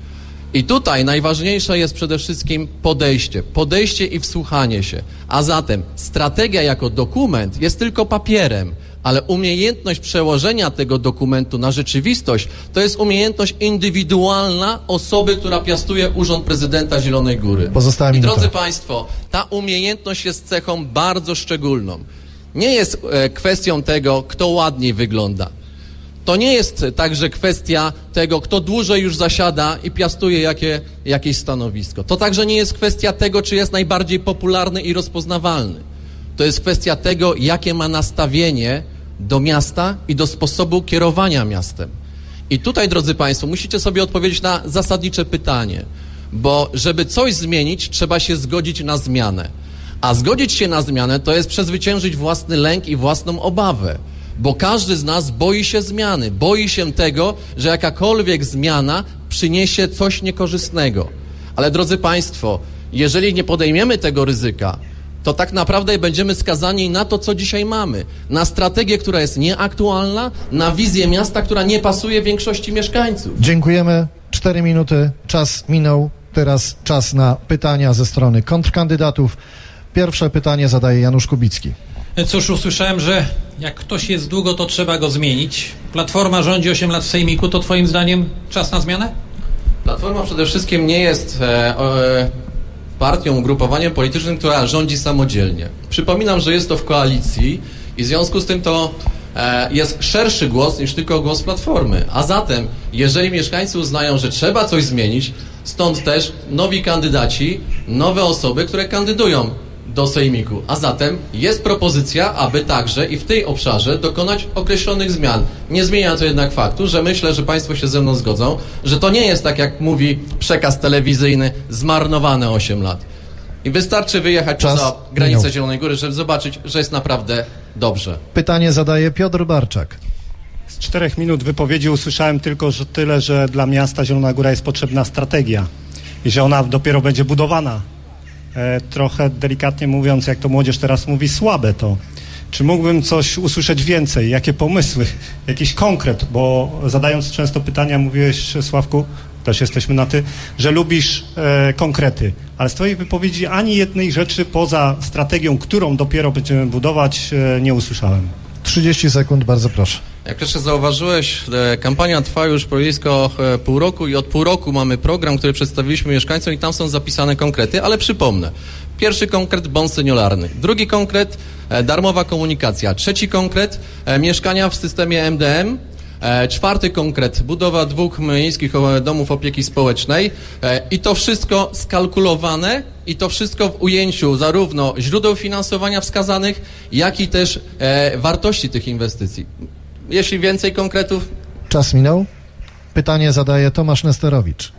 I tutaj najważniejsze jest przede wszystkim podejście, podejście i wsłuchanie się. A zatem strategia jako dokument jest tylko papierem, ale umiejętność przełożenia tego dokumentu na rzeczywistość to jest umiejętność indywidualna osoby, która piastuje urząd prezydenta Zielonej Góry. Pozostała I minuta. drodzy Państwo, ta umiejętność jest cechą bardzo szczególną. Nie jest e, kwestią tego, kto ładniej wygląda. To nie jest także kwestia tego, kto dłużej już zasiada i piastuje jakie, jakieś stanowisko. To także nie jest kwestia tego, czy jest najbardziej popularny i rozpoznawalny. To jest kwestia tego, jakie ma nastawienie do miasta i do sposobu kierowania miastem. I tutaj, drodzy Państwo, musicie sobie odpowiedzieć na zasadnicze pytanie, bo żeby coś zmienić, trzeba się zgodzić na zmianę. A zgodzić się na zmianę to jest przezwyciężyć własny lęk i własną obawę. Bo każdy z nas boi się zmiany, boi się tego, że jakakolwiek zmiana przyniesie coś niekorzystnego. Ale drodzy Państwo, jeżeli nie podejmiemy tego ryzyka, to tak naprawdę będziemy skazani na to, co dzisiaj mamy. Na strategię, która jest nieaktualna, na wizję miasta, która nie pasuje większości mieszkańców. Dziękujemy. Cztery minuty. Czas minął. Teraz czas na pytania ze strony kontrkandydatów. Pierwsze pytanie zadaje Janusz Kubicki. Cóż, usłyszałem, że jak ktoś jest długo, to trzeba go zmienić. Platforma rządzi osiem lat w Sejmiku, to twoim zdaniem czas na zmianę? Platforma przede wszystkim nie jest e, e, partią, ugrupowaniem politycznym, która rządzi samodzielnie. Przypominam, że jest to w koalicji i w związku z tym to e, jest szerszy głos niż tylko głos Platformy. A zatem, jeżeli mieszkańcy uznają, że trzeba coś zmienić, stąd też nowi kandydaci, nowe osoby, które kandydują do Sejmiku. A zatem jest propozycja, aby także i w tej obszarze dokonać określonych zmian. Nie zmienia to jednak faktu, że myślę, że Państwo się ze mną zgodzą, że to nie jest, tak jak mówi przekaz telewizyjny, zmarnowane osiem lat. I wystarczy wyjechać Czas poza granicę minął. Zielonej Góry, żeby zobaczyć, że jest naprawdę dobrze. Pytanie zadaje Piotr Barczak. Z czterech minut wypowiedzi usłyszałem tylko że tyle, że dla miasta Zielona Góra jest potrzebna strategia i że ona dopiero będzie budowana. E, trochę delikatnie mówiąc, jak to młodzież teraz mówi, słabe to. Czy mógłbym coś usłyszeć więcej? Jakie pomysły? Jakiś konkret? Bo zadając często pytania, mówiłeś, Sławku, też jesteśmy na ty, że lubisz e, konkrety. Ale z twojej wypowiedzi ani jednej rzeczy poza strategią, którą dopiero będziemy budować, e, nie usłyszałem. trzydzieści sekund, bardzo proszę. Jak jeszcze zauważyłeś, e, kampania trwa już blisko e, pół roku i od pół roku mamy program, który przedstawiliśmy mieszkańcom i tam są zapisane konkrety, ale przypomnę. Pierwszy konkret, bon senioralny. Drugi konkret, e, darmowa komunikacja. Trzeci konkret, e, mieszkania w systemie M D M. E, czwarty konkret, budowa dwóch miejskich e, domów opieki społecznej e, i to wszystko skalkulowane i to wszystko w ujęciu zarówno źródeł finansowania wskazanych, jak i też e, wartości tych inwestycji. Jeśli więcej konkretów... Czas minął. Pytanie zadaje Tomasz Nesterowicz.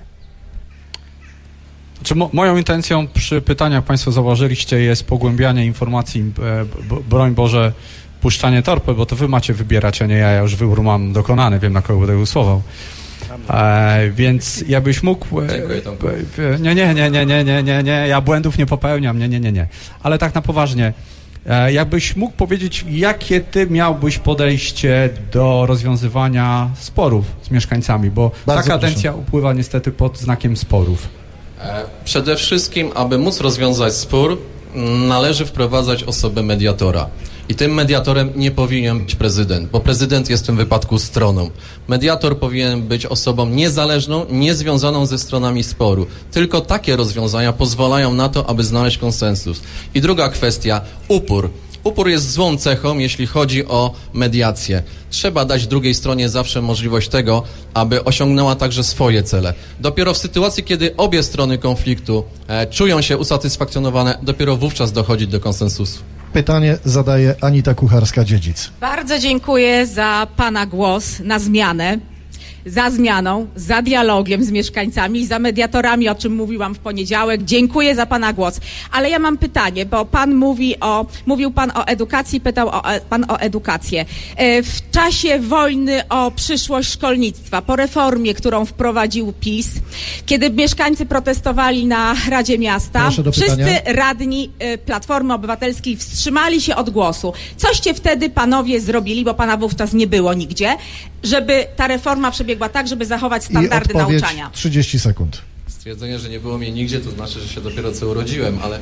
Znaczy, mo moją intencją przy pytaniach, Państwo zauważyliście, jest pogłębianie informacji, e, broń Boże, puszczanie torpy, bo to wy macie wybierać, a nie ja, ja już wybór mam dokonany, wiem, na kogo będę głosował. E, więc ja byś mógł... E, Dziękuję, Tomku. e, nie, nie, nie, nie, nie, nie, nie, nie, ja błędów nie popełniam, nie, nie, nie, nie. Ale tak na poważnie, E, jakbyś mógł powiedzieć, jakie ty miałbyś podejście do rozwiązywania sporów z mieszkańcami, bo Bardzo ta kadencja proszę. upływa niestety pod znakiem sporów. E, Przede wszystkim, aby móc rozwiązać spór, należy wprowadzać osobę mediatora. I tym mediatorem nie powinien być prezydent, bo prezydent jest w tym wypadku stroną. Mediator powinien być osobą niezależną, niezwiązaną ze stronami sporu. Tylko takie rozwiązania pozwalają na to, aby znaleźć konsensus. I druga kwestia, upór. Upór jest złą cechą, jeśli chodzi o mediację. Trzeba dać drugiej stronie zawsze możliwość tego, aby osiągnęła także swoje cele. Dopiero w sytuacji, kiedy obie strony konfliktu e, czują się usatysfakcjonowane, dopiero wówczas dochodzi do konsensusu. Pytanie zadaje Anita Kucharska-Dziedzic. Bardzo dziękuję za pana głos na zmianę, za zmianą, za dialogiem z mieszkańcami, za mediatorami, o czym mówiłam w poniedziałek. Dziękuję za pana głos. Ale ja mam pytanie, bo pan mówi o, mówił pan o edukacji, pytał o, pan o edukację. W czasie wojny o przyszłość szkolnictwa, po reformie, którą wprowadził PiS, kiedy mieszkańcy protestowali na Radzie Miasta, wszyscy radni Platformy Obywatelskiej wstrzymali się od głosu. Coście wtedy panowie zrobili, bo pana wówczas nie było nigdzie, żeby ta reforma przebiegła tak, żeby zachować standardy I odpowiedź nauczania. trzydzieści sekund. Stwierdzenie, że nie było mnie nigdzie, to znaczy, że się dopiero co urodziłem, ale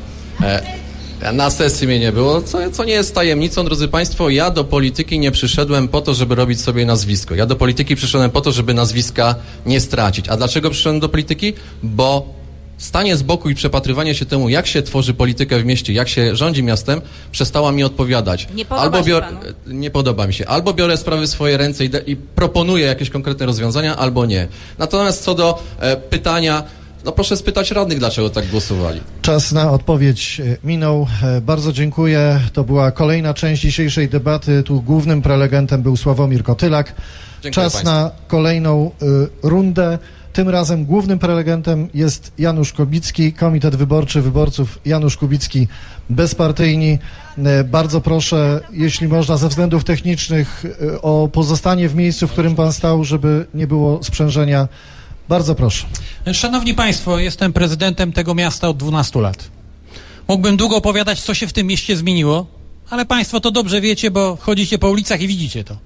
e, na sesji mnie nie było, co, co nie jest tajemnicą, drodzy państwo. Ja do polityki nie przyszedłem po to, żeby robić sobie nazwisko. Ja do polityki przyszedłem po to, żeby nazwiska nie stracić. A dlaczego przyszedłem do polityki? Bo stanie z boku i przepatrywanie się temu, jak się tworzy politykę w mieście, jak się rządzi miastem, przestała mi odpowiadać. Nie podoba albo się bior... panu? Nie podoba mi się. Albo biorę sprawy w swoje ręce i, de... i proponuję jakieś konkretne rozwiązania, albo nie. Natomiast co do e, pytania, no proszę spytać radnych, dlaczego tak głosowali. Czas na odpowiedź minął. Bardzo dziękuję. To była kolejna część dzisiejszej debaty. Tu głównym prelegentem był Sławomir Kotylak. Dziękuję Czas państwu. na kolejną y, rundę. Tym razem głównym prelegentem jest Janusz Kubicki, Komitet Wyborczy Wyborców Janusz Kubicki, bezpartyjni. E, Bardzo proszę, jeśli można, ze względów technicznych e, o pozostanie w miejscu, w którym pan stał, żeby nie było sprzężenia. Bardzo proszę. Szanowni Państwo, jestem prezydentem tego miasta od dwunastu lat. Mógłbym długo opowiadać, co się w tym mieście zmieniło, ale Państwo to dobrze wiecie, bo chodzicie po ulicach i widzicie to.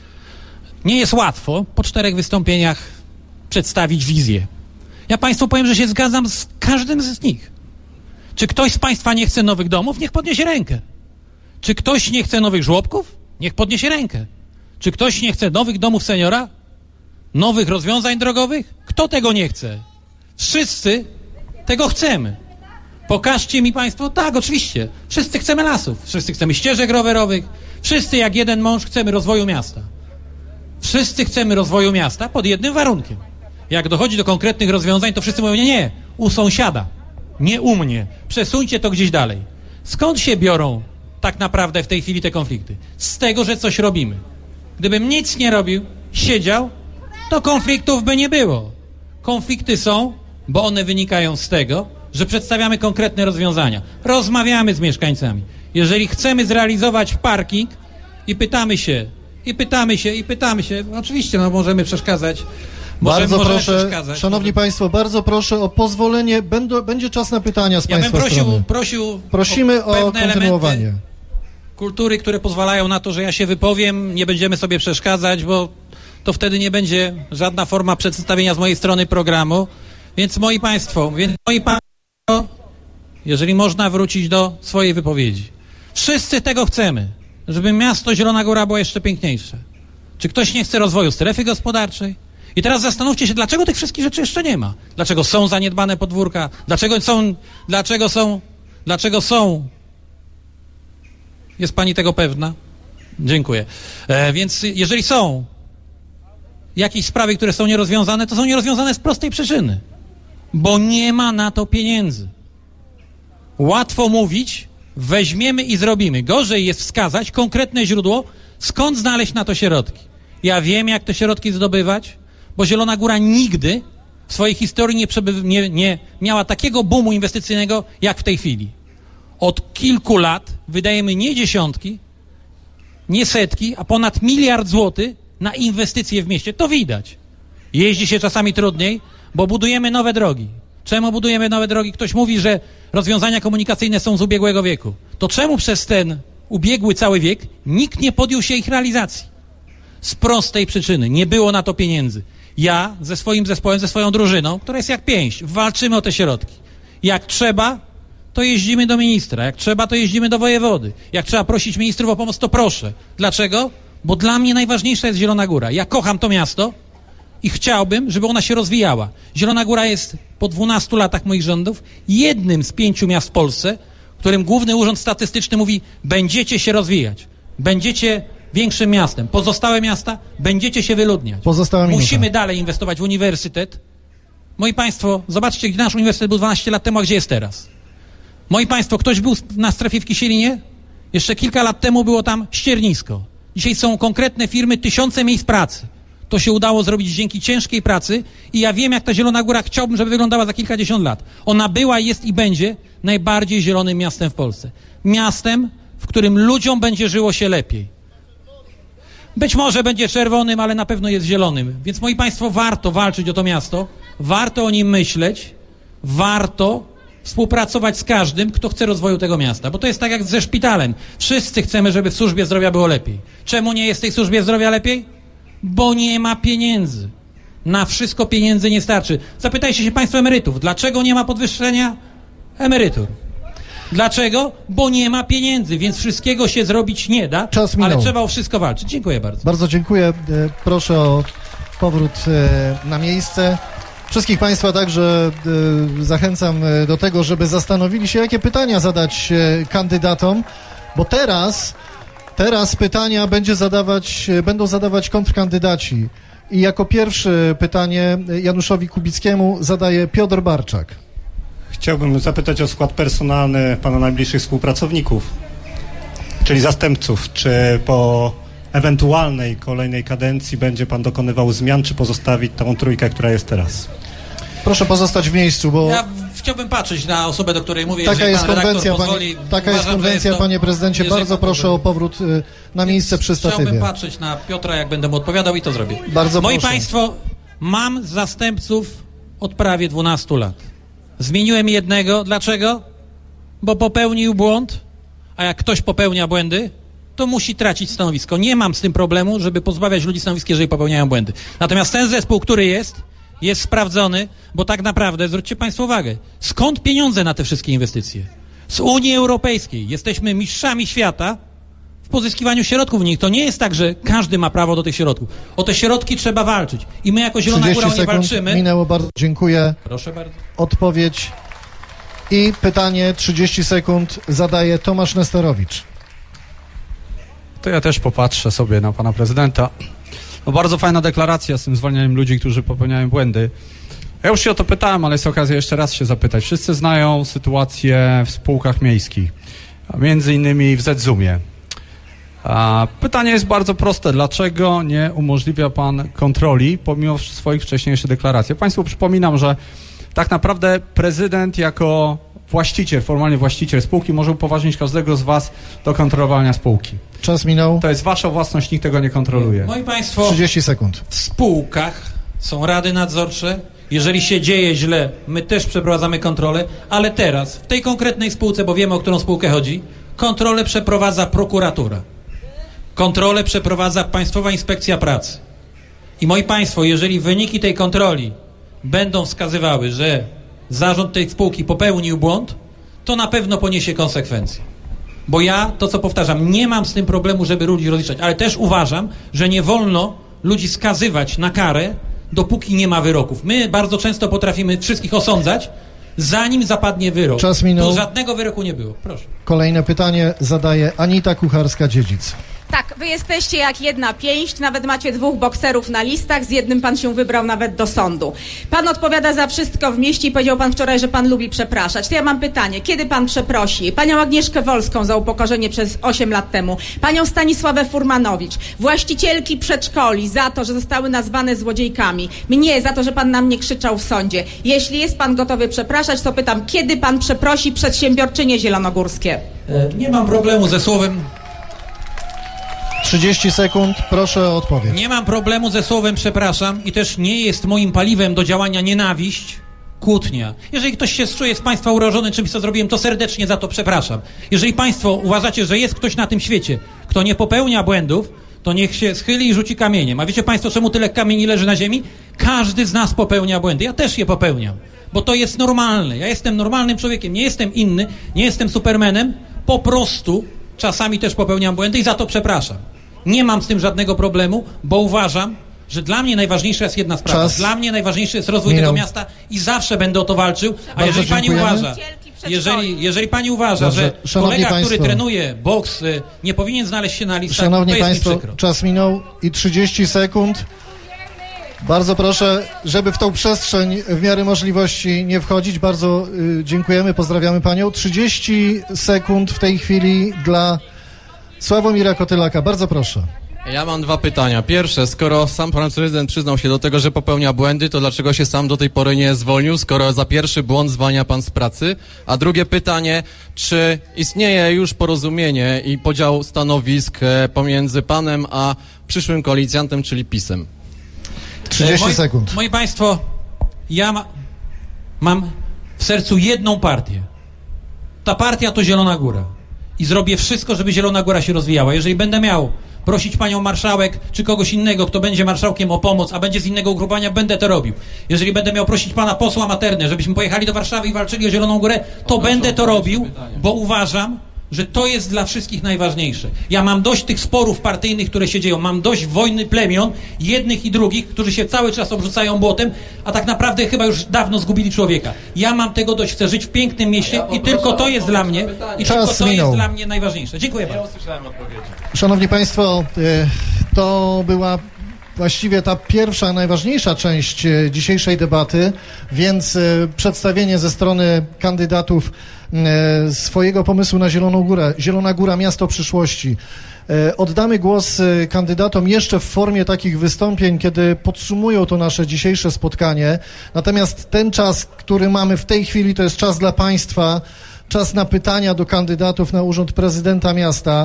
Nie jest łatwo po czterech wystąpieniach przedstawić wizję. Ja Państwu powiem, że się zgadzam z każdym z nich. Czy ktoś z Państwa nie chce nowych domów? Niech podniesie rękę. Czy ktoś nie chce nowych żłobków? Niech podniesie rękę. Czy ktoś nie chce nowych domów seniora? Nowych rozwiązań drogowych? Kto tego nie chce? Wszyscy tego chcemy. Pokażcie mi Państwo, tak, oczywiście. Wszyscy chcemy lasów, wszyscy chcemy ścieżek rowerowych, wszyscy jak jeden mąż chcemy rozwoju miasta. Wszyscy chcemy rozwoju miasta pod jednym warunkiem. Jak dochodzi do konkretnych rozwiązań, to wszyscy mówią, nie, nie, u sąsiada, nie u mnie, przesuńcie to gdzieś dalej. Skąd się biorą tak naprawdę w tej chwili te konflikty? Z tego, że coś robimy. Gdybym nic nie robił, siedział, to konfliktów by nie było. Konflikty są, bo one wynikają z tego, że przedstawiamy konkretne rozwiązania. Rozmawiamy z mieszkańcami. Jeżeli chcemy zrealizować parking i pytamy się, i pytamy się, i pytamy się, oczywiście, no możemy przeszkadzać. Możemy, Bardzo możemy proszę, przeszkadzać. szanowni Możemy... Państwo, bardzo proszę o pozwolenie, będą, będzie czas na pytania z Ja bym Państwa prosił, strony. prosił Prosimy o, pewne kontynuowanie. elementy kultury, które pozwalają na to, że ja się wypowiem, nie będziemy sobie przeszkadzać, bo to wtedy nie będzie żadna forma przedstawienia z mojej strony programu. Więc moi Państwo, więc moi Państwo, jeżeli można wrócić do swojej wypowiedzi. Wszyscy tego chcemy, żeby miasto Zielona Góra było jeszcze piękniejsze. Czy ktoś nie chce rozwoju strefy gospodarczej? I teraz zastanówcie się, dlaczego tych wszystkich rzeczy jeszcze nie ma. Dlaczego są zaniedbane podwórka? Dlaczego są, dlaczego są, dlaczego są? Jest Pani tego pewna? Dziękuję. E, więc jeżeli są jakieś sprawy, które są nierozwiązane, to są nierozwiązane z prostej przyczyny. Bo nie ma na to pieniędzy. Łatwo mówić, weźmiemy i zrobimy. Gorzej jest wskazać konkretne źródło, skąd znaleźć na to środki. Ja wiem, jak te środki zdobywać, bo Zielona Góra nigdy w swojej historii nie, przebyw- nie, nie miała takiego boomu inwestycyjnego, jak w tej chwili. Od kilku lat wydajemy nie dziesiątki, nie setki, a ponad miliard złotych na inwestycje w mieście. To widać. Jeździ się czasami trudniej, bo budujemy nowe drogi. Czemu budujemy nowe drogi? Ktoś mówi, że rozwiązania komunikacyjne są z ubiegłego wieku. to czemu przez ten ubiegły cały wiek nikt nie podjął się ich realizacji? Z prostej przyczyny. Nie było na to pieniędzy. Ja ze swoim zespołem, ze swoją drużyną, która jest jak pięść, walczymy o te środki. Jak trzeba, to jeździmy do ministra. Jak trzeba, to jeździmy do wojewody. Jak trzeba prosić ministrów o pomoc, to proszę. Dlaczego? Bo dla mnie najważniejsza jest Zielona Góra. Ja kocham to miasto i chciałbym, żeby ona się rozwijała. Zielona Góra jest po dwunastu latach moich rządów jednym z pięciu miast w Polsce, którym Główny Urząd Statystyczny mówi, będziecie się rozwijać. Będziecie większym miastem. Pozostałe miasta będziecie się wyludniać. Pozostała minuta. Musimy dalej inwestować w uniwersytet. Moi państwo, zobaczcie, gdzie nasz uniwersytet był dwanaście lat temu, a gdzie jest teraz. Moi państwo, ktoś był na strefie w Kisielinie? Jeszcze kilka lat temu było tam ściernisko. Dzisiaj są konkretne firmy, tysiące miejsc pracy. To się udało zrobić dzięki ciężkiej pracy i ja wiem, jak ta Zielona Góra chciałbym, żeby wyglądała za kilkadziesiąt lat. Ona była, jest i będzie najbardziej zielonym miastem w Polsce. Miastem, w którym ludziom będzie żyło się lepiej. Być może będzie czerwonym, ale na pewno jest zielonym. Więc, moi państwo, warto walczyć o to miasto, warto o nim myśleć, warto współpracować z każdym, kto chce rozwoju tego miasta. Bo to jest tak jak ze szpitalem. Wszyscy chcemy, żeby w służbie zdrowia było lepiej. Czemu nie jest w tej służbie zdrowia lepiej? Bo nie ma pieniędzy. Na wszystko pieniędzy nie starczy. Zapytajcie się państwo emerytów, dlaczego nie ma podwyższenia emerytur? Dlaczego? Bo nie ma pieniędzy, więc wszystkiego się zrobić nie da, Czas minął. ale trzeba o wszystko walczyć. Dziękuję bardzo. Bardzo dziękuję. E, Proszę o powrót e, na miejsce. Wszystkich państwa także e, zachęcam e, do tego, żeby zastanowili się, jakie pytania zadać e, kandydatom, bo teraz, teraz pytania będzie zadawać, e, będą zadawać kontrkandydaci. I jako pierwszy pytanie Januszowi Kubickiemu zadaje Piotr Barczak. Chciałbym zapytać o skład personalny pana najbliższych współpracowników, czyli zastępców. Czy po ewentualnej kolejnej kadencji będzie pan dokonywał zmian, czy pozostawić tą trójkę, która jest teraz? Proszę pozostać w miejscu, bo Ja chciałbym patrzeć na osobę, do której mówię, taka jeżeli jest pan redaktor konwencja, pozwoli. panie, taka jest Uważam, że konwencja, to- panie prezydencie. jeżeli Bardzo pan proszę pozwoli. o powrót y, na miejsce przy Chciałbym statywie. patrzeć na Piotra, jak będę mu odpowiadał i to zrobię. Bardzo Moi proszę. państwo, mam zastępców od prawie dwunastu lat. Zmieniłem jednego. Dlaczego? Bo popełnił błąd, a jak ktoś popełnia błędy, to musi tracić stanowisko. Nie mam z tym problemu, żeby pozbawiać ludzi stanowisk, jeżeli popełniają błędy. Natomiast ten zespół, który jest, jest sprawdzony, bo tak naprawdę, zwróćcie państwo uwagę, skąd pieniądze na te wszystkie inwestycje? Z Unii Europejskiej. Jesteśmy mistrzami świata w pozyskiwaniu środków w nich. To nie jest tak, że każdy ma prawo do tych środków. O te środki trzeba walczyć. I my jako Zielona Góra trzydzieści o nie sekund walczymy. minęło, bardzo dziękuję. Proszę bardzo. Odpowiedź i pytanie trzydzieści sekund zadaje Tomasz Nesterowicz. To ja też popatrzę sobie na pana prezydenta. No bardzo fajna deklaracja z tym zwalnianiem ludzi, którzy popełniają błędy. Ja już się o to pytałem, ale jest okazja jeszcze raz się zapytać. Wszyscy znają sytuację w spółkach miejskich, a między innymi w Zedzumie. A pytanie jest bardzo proste. Dlaczego nie umożliwia pan kontroli pomimo swoich wcześniejszych deklaracji? Państwu przypominam, że tak naprawdę prezydent jako właściciel, formalnie właściciel spółki może upoważnić każdego z was do kontrolowania spółki. Czas minął. To jest wasza własność, nikt tego nie kontroluje. Moi państwo, trzydzieści sekund. w spółkach są rady nadzorcze. Jeżeli się dzieje źle, my też przeprowadzamy kontrolę, ale teraz, w tej konkretnej spółce, bo wiemy, o którą spółkę chodzi, kontrolę przeprowadza prokuratura. Kontrolę przeprowadza Państwowa Inspekcja Pracy. I moi państwo, jeżeli wyniki tej kontroli będą wskazywały, że zarząd tej spółki popełnił błąd, to na pewno poniesie konsekwencje. Bo ja, to co powtarzam, nie mam z tym problemu, żeby ludzi rozliczać, ale też uważam, że nie wolno ludzi skazywać na karę, dopóki nie ma wyroków. My bardzo często potrafimy wszystkich osądzać, zanim zapadnie wyrok. Czas minął. Tu żadnego wyroku nie było. Proszę. Kolejne pytanie zadaje Anita Kucharska-Dziedzic. Tak, wy jesteście jak jedna pięść, nawet macie dwóch bokserów na listach, z jednym pan się wybrał nawet do sądu. Pan odpowiada za wszystko w mieście i powiedział pan wczoraj, że pan lubi przepraszać. To ja mam pytanie, kiedy pan przeprosi panią Agnieszkę Wolską za upokorzenie przez osiem lat temu, panią Stanisławę Furmanowicz, właścicielki przedszkoli za to, że zostały nazwane złodziejkami, mnie za to, że pan na mnie krzyczał w sądzie. Jeśli jest pan gotowy przepraszać, to pytam, kiedy pan przeprosi przedsiębiorczynie zielonogórskie? E, nie mam problemu ze słowem trzydzieści sekund, proszę o odpowiedź. Nie mam problemu ze słowem przepraszam i też nie jest moim paliwem do działania nienawiść, kłótnia. Jeżeli ktoś się czuje z Państwa urażony czymś, co zrobiłem, to serdecznie za to przepraszam. Jeżeli Państwo uważacie, że jest ktoś na tym świecie, kto nie popełnia błędów, to niech się schyli i rzuci kamieniem. A wiecie Państwo, czemu tyle kamieni leży na ziemi? Każdy z nas popełnia błędy. Ja też je popełniam, bo to jest normalne. Ja jestem normalnym człowiekiem, nie jestem inny, nie jestem Supermanem, po prostu czasami też popełniam błędy i za to przepraszam. Nie mam z tym żadnego problemu, bo uważam, że dla mnie najważniejsza jest jedna sprawa. Czas. Dla mnie najważniejszy jest rozwój Minął. tego miasta i zawsze będę o to walczył. A Bardzo jeżeli pani dziękujemy. uważa, jeżeli, jeżeli pani uważa, Dobrze. że Szanowni kolega, państwo. który trenuje boks, y, nie powinien znaleźć się na listach, Szanowni to jest Państwo, mi przykro. czas minął i trzydzieści sekund. Bardzo proszę, żeby w tą przestrzeń w miarę możliwości nie wchodzić. Bardzo y, dziękujemy, pozdrawiamy Panią. trzydzieści sekund w tej chwili dla Sławomira Kotylaka. Bardzo proszę. Ja mam dwa pytania. Pierwsze, skoro sam pan prezydent przyznał się do tego, że popełnia błędy, to dlaczego się sam do tej pory nie zwolnił, skoro za pierwszy błąd zwalnia pan z pracy? A drugie pytanie, czy istnieje już porozumienie i podział stanowisk e, pomiędzy panem a przyszłym koalicjantem, czyli PiS-em? trzydzieści moi, sekund. Moi Państwo, ja ma, mam w sercu jedną partię. Ta partia to Zielona Góra. I zrobię wszystko, żeby Zielona Góra się rozwijała. Jeżeli będę miał prosić panią marszałek, czy kogoś innego, kto będzie marszałkiem o pomoc, a będzie z innego ugrupowania, będę to robił. Jeżeli będę miał prosić pana posła Maternę, żebyśmy pojechali do Warszawy i walczyli o Zieloną Górę, to będę to robił, bo uważam, że to jest dla wszystkich najważniejsze. Ja mam dość tych sporów partyjnych, które się dzieją. Mam dość wojny plemion, jednych i drugich, którzy się cały czas obrzucają błotem, a tak naprawdę chyba już dawno zgubili człowieka. Ja mam tego dość. Chcę żyć w pięknym mieście ja i tylko to jest dla mnie i Czas tylko to minął. jest dla mnie najważniejsze. Dziękuję bardzo. Szanowni Państwo, y, to była właściwie ta pierwsza, najważniejsza część y, dzisiejszej debaty, więc y, przedstawienie ze strony kandydatów y, swojego pomysłu na Zieloną Górę. Zielona Góra, miasto przyszłości. Y, Oddamy głos y, kandydatom jeszcze w formie takich wystąpień, kiedy podsumują to nasze dzisiejsze spotkanie. Natomiast ten czas, który mamy w tej chwili, to jest czas dla Państwa, czas na pytania do kandydatów na urząd prezydenta miasta.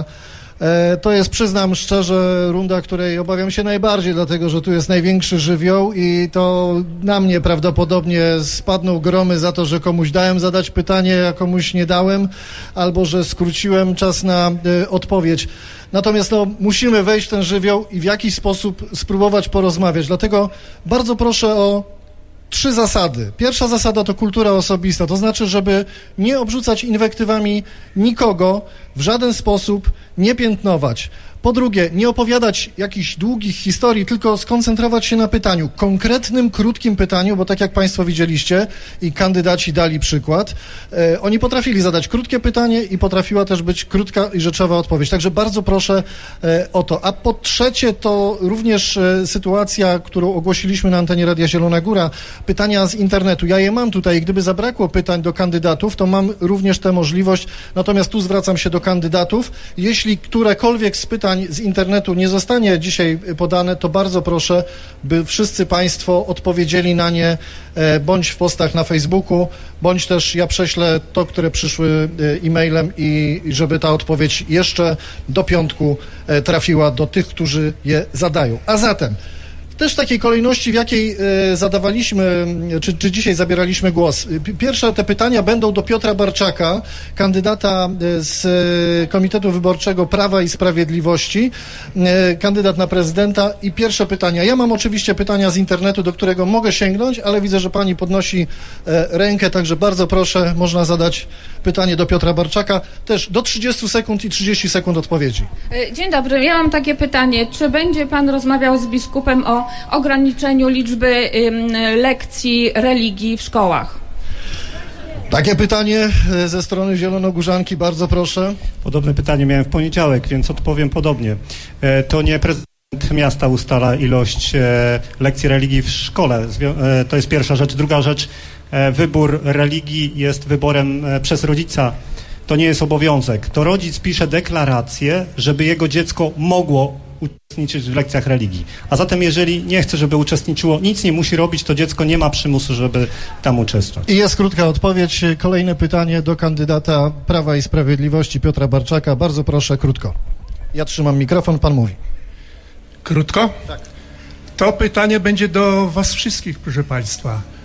To jest, przyznam szczerze, runda, której obawiam się najbardziej, dlatego że tu jest największy żywioł i to na mnie prawdopodobnie spadną gromy za to, że komuś dałem zadać pytanie, a komuś nie dałem, albo że skróciłem czas na y, odpowiedź. Natomiast no, musimy wejść w ten żywioł i w jakiś sposób spróbować porozmawiać. Dlatego bardzo proszę o trzy zasady. Pierwsza zasada to kultura osobista, to znaczy, żeby nie obrzucać inwektywami nikogo, w żaden sposób nie piętnować. Po drugie, nie opowiadać jakichś długich historii, tylko skoncentrować się na pytaniu, konkretnym, krótkim pytaniu, bo tak jak Państwo widzieliście i kandydaci dali przykład, e, oni potrafili zadać krótkie pytanie i potrafiła też być krótka i rzeczowa odpowiedź. Także bardzo proszę e, o to. A po trzecie, to również e, sytuacja, którą ogłosiliśmy na antenie Radia Zielona Góra, pytania z internetu. Ja je mam tutaj. Gdyby zabrakło pytań do kandydatów, to mam również tę możliwość. Natomiast tu zwracam się do kandydatów. Jeśli którekolwiek z pytań z internetu nie zostanie dzisiaj podane, to bardzo proszę, by wszyscy Państwo odpowiedzieli na nie e, bądź w postach na Facebooku, bądź też ja prześlę to, które przyszły e, e-mailem i, i żeby ta odpowiedź jeszcze do piątku e, trafiła do tych, którzy je zadają. A zatem też w takiej kolejności, w jakiej e, zadawaliśmy, czy, czy dzisiaj zabieraliśmy głos. Pierwsze te pytania będą do Piotra Barczaka, kandydata z e, Komitetu Wyborczego Prawa i Sprawiedliwości, e, kandydat na prezydenta. I pierwsze pytania. Ja mam oczywiście pytania z internetu, do którego mogę sięgnąć, ale widzę, że pani podnosi e, rękę, także bardzo proszę, można zadać pytanie do Piotra Barczaka. Też do trzydziestu sekund i trzydzieści sekund odpowiedzi. Dzień dobry, ja mam takie pytanie. Czy będzie pan rozmawiał z biskupem o ograniczeniu liczby ym, lekcji religii w szkołach? Takie pytanie ze strony Zielonogórzanki, bardzo proszę. Podobne pytanie miałem w poniedziałek, więc odpowiem podobnie. E, to nie prezydent miasta ustala ilość e, lekcji religii w szkole. Zwią- e, to jest pierwsza rzecz. Druga rzecz, e, wybór religii jest wyborem e, przez rodzica. To nie jest obowiązek. To rodzic pisze deklarację, żeby jego dziecko mogło uczestniczyć w lekcjach religii. A zatem jeżeli nie chce, żeby uczestniczyło, nic nie musi robić, to dziecko nie ma przymusu, żeby tam uczestniczyć. I jest krótka odpowiedź. Kolejne pytanie do kandydata Prawa i Sprawiedliwości Piotra Barczaka. Bardzo proszę, krótko. Ja trzymam mikrofon, pan mówi. Krótko? Tak. To pytanie będzie do was wszystkich, proszę państwa.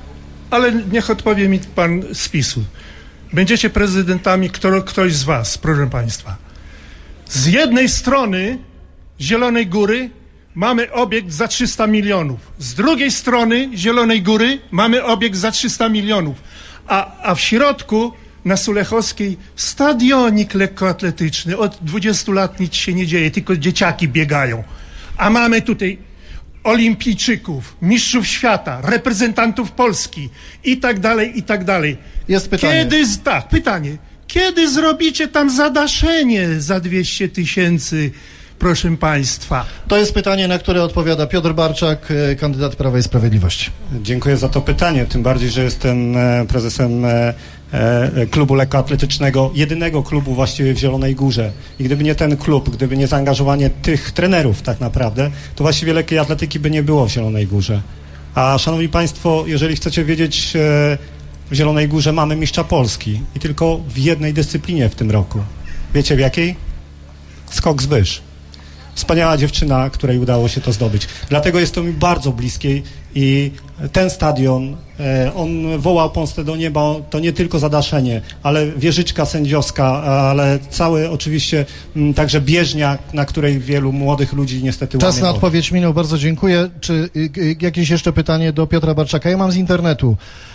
ale niech odpowie mi pan z PiSu. Będziecie prezydentami, kto, ktoś z was, proszę państwa. Z jednej strony Zielonej Góry mamy obiekt za trzysta milionów. Z drugiej strony Zielonej Góry mamy obiekt za trzysta milionów. A, a w środku na Sulechowskiej stadionik lekkoatletyczny. Od dwudziestu lat nic się nie dzieje, tylko dzieciaki biegają. A mamy tutaj olimpijczyków, mistrzów świata, reprezentantów Polski i tak dalej, i tak dalej. Jest pytanie. Kiedy, tak, pytanie. Kiedy zrobicie tam zadaszenie za dwieście tysięcy, proszę państwa? To jest pytanie, na które odpowiada Piotr Barczak, kandydat Prawa i Sprawiedliwości. Dziękuję za to pytanie, tym bardziej, że jestem prezesem klubu lekkoatletycznego, jedynego klubu właściwie w Zielonej Górze. I gdyby nie ten klub, gdyby nie zaangażowanie tych trenerów tak naprawdę, to właściwie lekkiej atletyki by nie było w Zielonej Górze. A szanowni państwo, jeżeli chcecie wiedzieć, w Zielonej Górze mamy mistrza Polski i tylko w jednej dyscyplinie w tym roku. Wiecie w jakiej? Skok z wyż. Wspaniała dziewczyna, której udało się to zdobyć. Dlatego jest to mi bardzo bliskie i ten stadion, on wołał Polskę do nieba, to nie tylko zadaszenie, ale wieżyczka sędziowska, ale cały oczywiście także bieżnia, na której wielu młodych ludzi niestety łamie. Czas na odpowiedź minął, bardzo dziękuję. Czy jakieś jeszcze pytanie do Piotra Barczaka? Ja mam z internetu.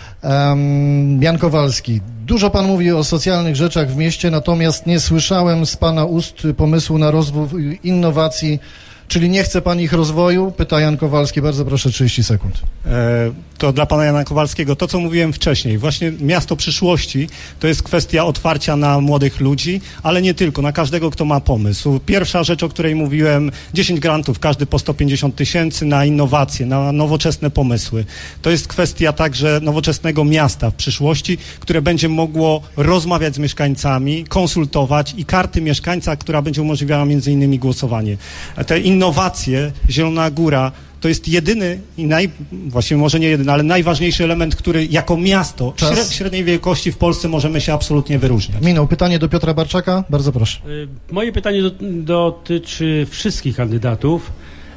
Um, Jan Kowalski. Dużo pan mówi o socjalnych rzeczach w mieście, natomiast nie słyszałem z pana ust pomysłu na rozwój innowacji, czyli nie chce pan ich rozwoju? Pyta Jan Kowalski. Bardzo proszę, trzydzieści sekund. E, to dla pana Jana Kowalskiego, to co mówiłem wcześniej, właśnie miasto przyszłości to jest kwestia otwarcia na młodych ludzi, ale nie tylko, na każdego, kto ma pomysł. Pierwsza rzecz, o której mówiłem, dziesięć grantów, każdy po sto pięćdziesiąt tysięcy na innowacje, na nowoczesne pomysły. To jest kwestia także nowoczesnego miasta w przyszłości, które będzie mogło rozmawiać z mieszkańcami, konsultować i karty mieszkańca, która będzie umożliwiała między innymi głosowanie. Te innowacje, Zielona Góra, to jest jedyny i naj, właściwie może nie jedyny, ale najważniejszy element, który jako miasto śred, średniej wielkości w Polsce możemy się absolutnie wyróżniać. Minął. Pytanie do Piotra Barczaka. Bardzo proszę. Moje pytanie do, dotyczy wszystkich kandydatów.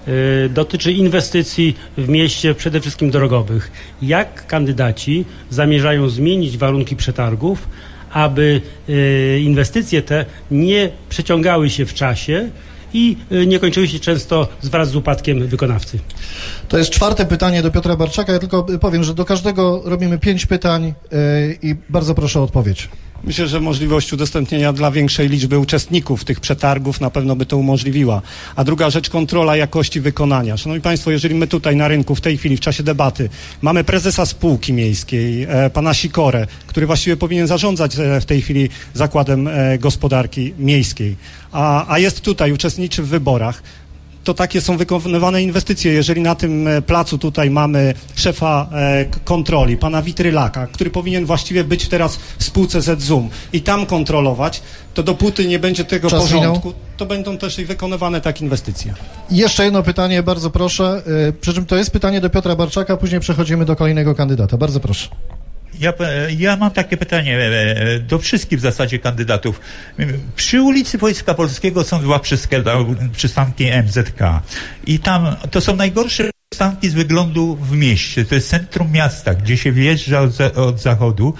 Dotyczy inwestycji w mieście, przede wszystkim drogowych. Jak kandydaci zamierzają zmienić warunki przetargów, aby inwestycje te nie przeciągały się w czasie i nie kończyły się często wraz z upadkiem wykonawcy? To jest czwarte pytanie do Piotra Barczaka. Ja tylko powiem, że do każdego robimy pięć pytań yy, i bardzo proszę o odpowiedź. Myślę, że możliwość udostępnienia dla większej liczby uczestników tych przetargów na pewno by to umożliwiła. A druga rzecz, kontrola jakości wykonania. Szanowni państwo, jeżeli my tutaj na rynku w tej chwili, w czasie debaty, mamy prezesa spółki miejskiej, e, pana Sikorę, który właściwie powinien zarządzać e, w tej chwili zakładem e, gospodarki miejskiej, a, a jest tutaj, uczestniczy w wyborach, to takie są wykonywane inwestycje. Jeżeli na tym placu tutaj mamy szefa e, kontroli, pana Witrylaka, który powinien właściwie być teraz w spółce Z-Zoom i tam kontrolować, to dopóty nie będzie tego Czas porządku, minął. to będą też i wykonywane takie inwestycje. Jeszcze jedno pytanie, bardzo proszę. Yy, przy czym to jest pytanie do Piotra Barczaka, później przechodzimy do kolejnego kandydata. Bardzo proszę. Ja, ja mam takie pytanie do wszystkich w zasadzie kandydatów. Przy ulicy Wojska Polskiego są dwa przystanki M Z K i tam to są najgorsze przystanki z wyglądu w mieście. To jest centrum miasta, gdzie się wjeżdża od, za, od zachodu.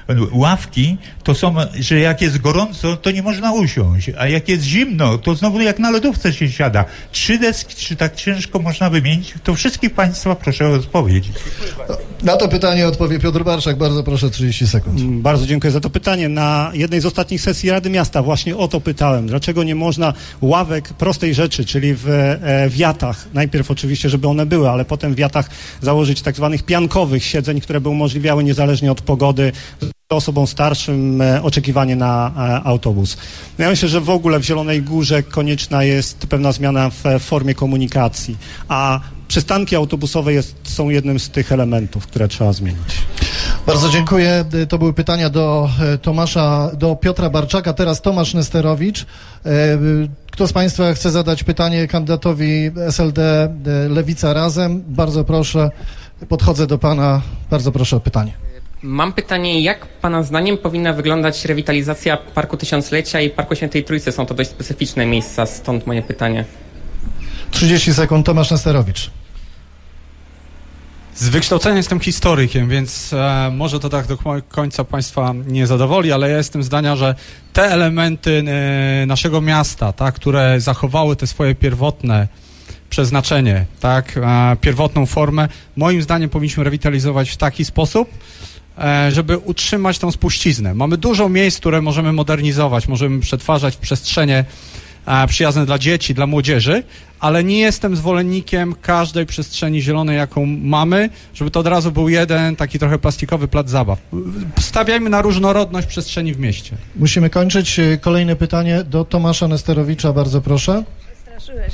Ławki to są, że jak jest gorąco, to nie można usiąść, a jak jest zimno, to znowu jak na lodówce się siada. Trzy deski, czy tak ciężko można wymienić? To wszystkich państwa proszę o odpowiedź. Na to pytanie odpowie Piotr Barczak. Bardzo proszę, trzydzieści sekund. Bardzo dziękuję za to pytanie. Na jednej z ostatnich sesji Rady Miasta właśnie o to pytałem. Dlaczego nie można ławek prostej rzeczy, czyli w e, wiatach, najpierw oczywiście, żeby one były, ale potem w wiatach założyć tak zwanych piankowych siedzeń, które by umożliwiały niezależnie od pogody osobom starszym e, oczekiwanie na e, autobus. Ja myślę, że w ogóle w Zielonej Górze konieczna jest pewna zmiana w, w formie komunikacji, a przystanki autobusowe jest, są jednym z tych elementów, które trzeba zmienić. Bardzo dziękuję. To były pytania do Tomasza, do Piotra Barczaka. Teraz Tomasz Nesterowicz. Kto z państwa chce zadać pytanie kandydatowi S L D Lewica Razem? Bardzo proszę, podchodzę do pana. Bardzo proszę o pytanie. Mam pytanie, jak pana zdaniem powinna wyglądać rewitalizacja Parku Tysiąclecia i Parku Świętej Trójcy? Są to dość specyficzne miejsca, stąd moje pytanie. trzydzieści sekund, Tomasz Nesterowicz. Z wykształcenia jestem historykiem, więc e, może to tak do końca Państwa nie zadowoli, ale ja jestem zdania, że te elementy e, naszego miasta, tak, które zachowały te swoje pierwotne przeznaczenie, tak, e, pierwotną formę, moim zdaniem powinniśmy rewitalizować w taki sposób, e, żeby utrzymać tą spuściznę. Mamy dużo miejsc, które możemy modernizować, możemy przetwarzać w przestrzenie e, przyjazne dla dzieci, dla młodzieży, ale nie jestem zwolennikiem każdej przestrzeni zielonej, jaką mamy, żeby to od razu był jeden taki trochę plastikowy plac zabaw. Stawiajmy na różnorodność przestrzeni w mieście. Musimy kończyć. Kolejne pytanie do Tomasza Nesterowicza, bardzo proszę. Przestraszyłeś.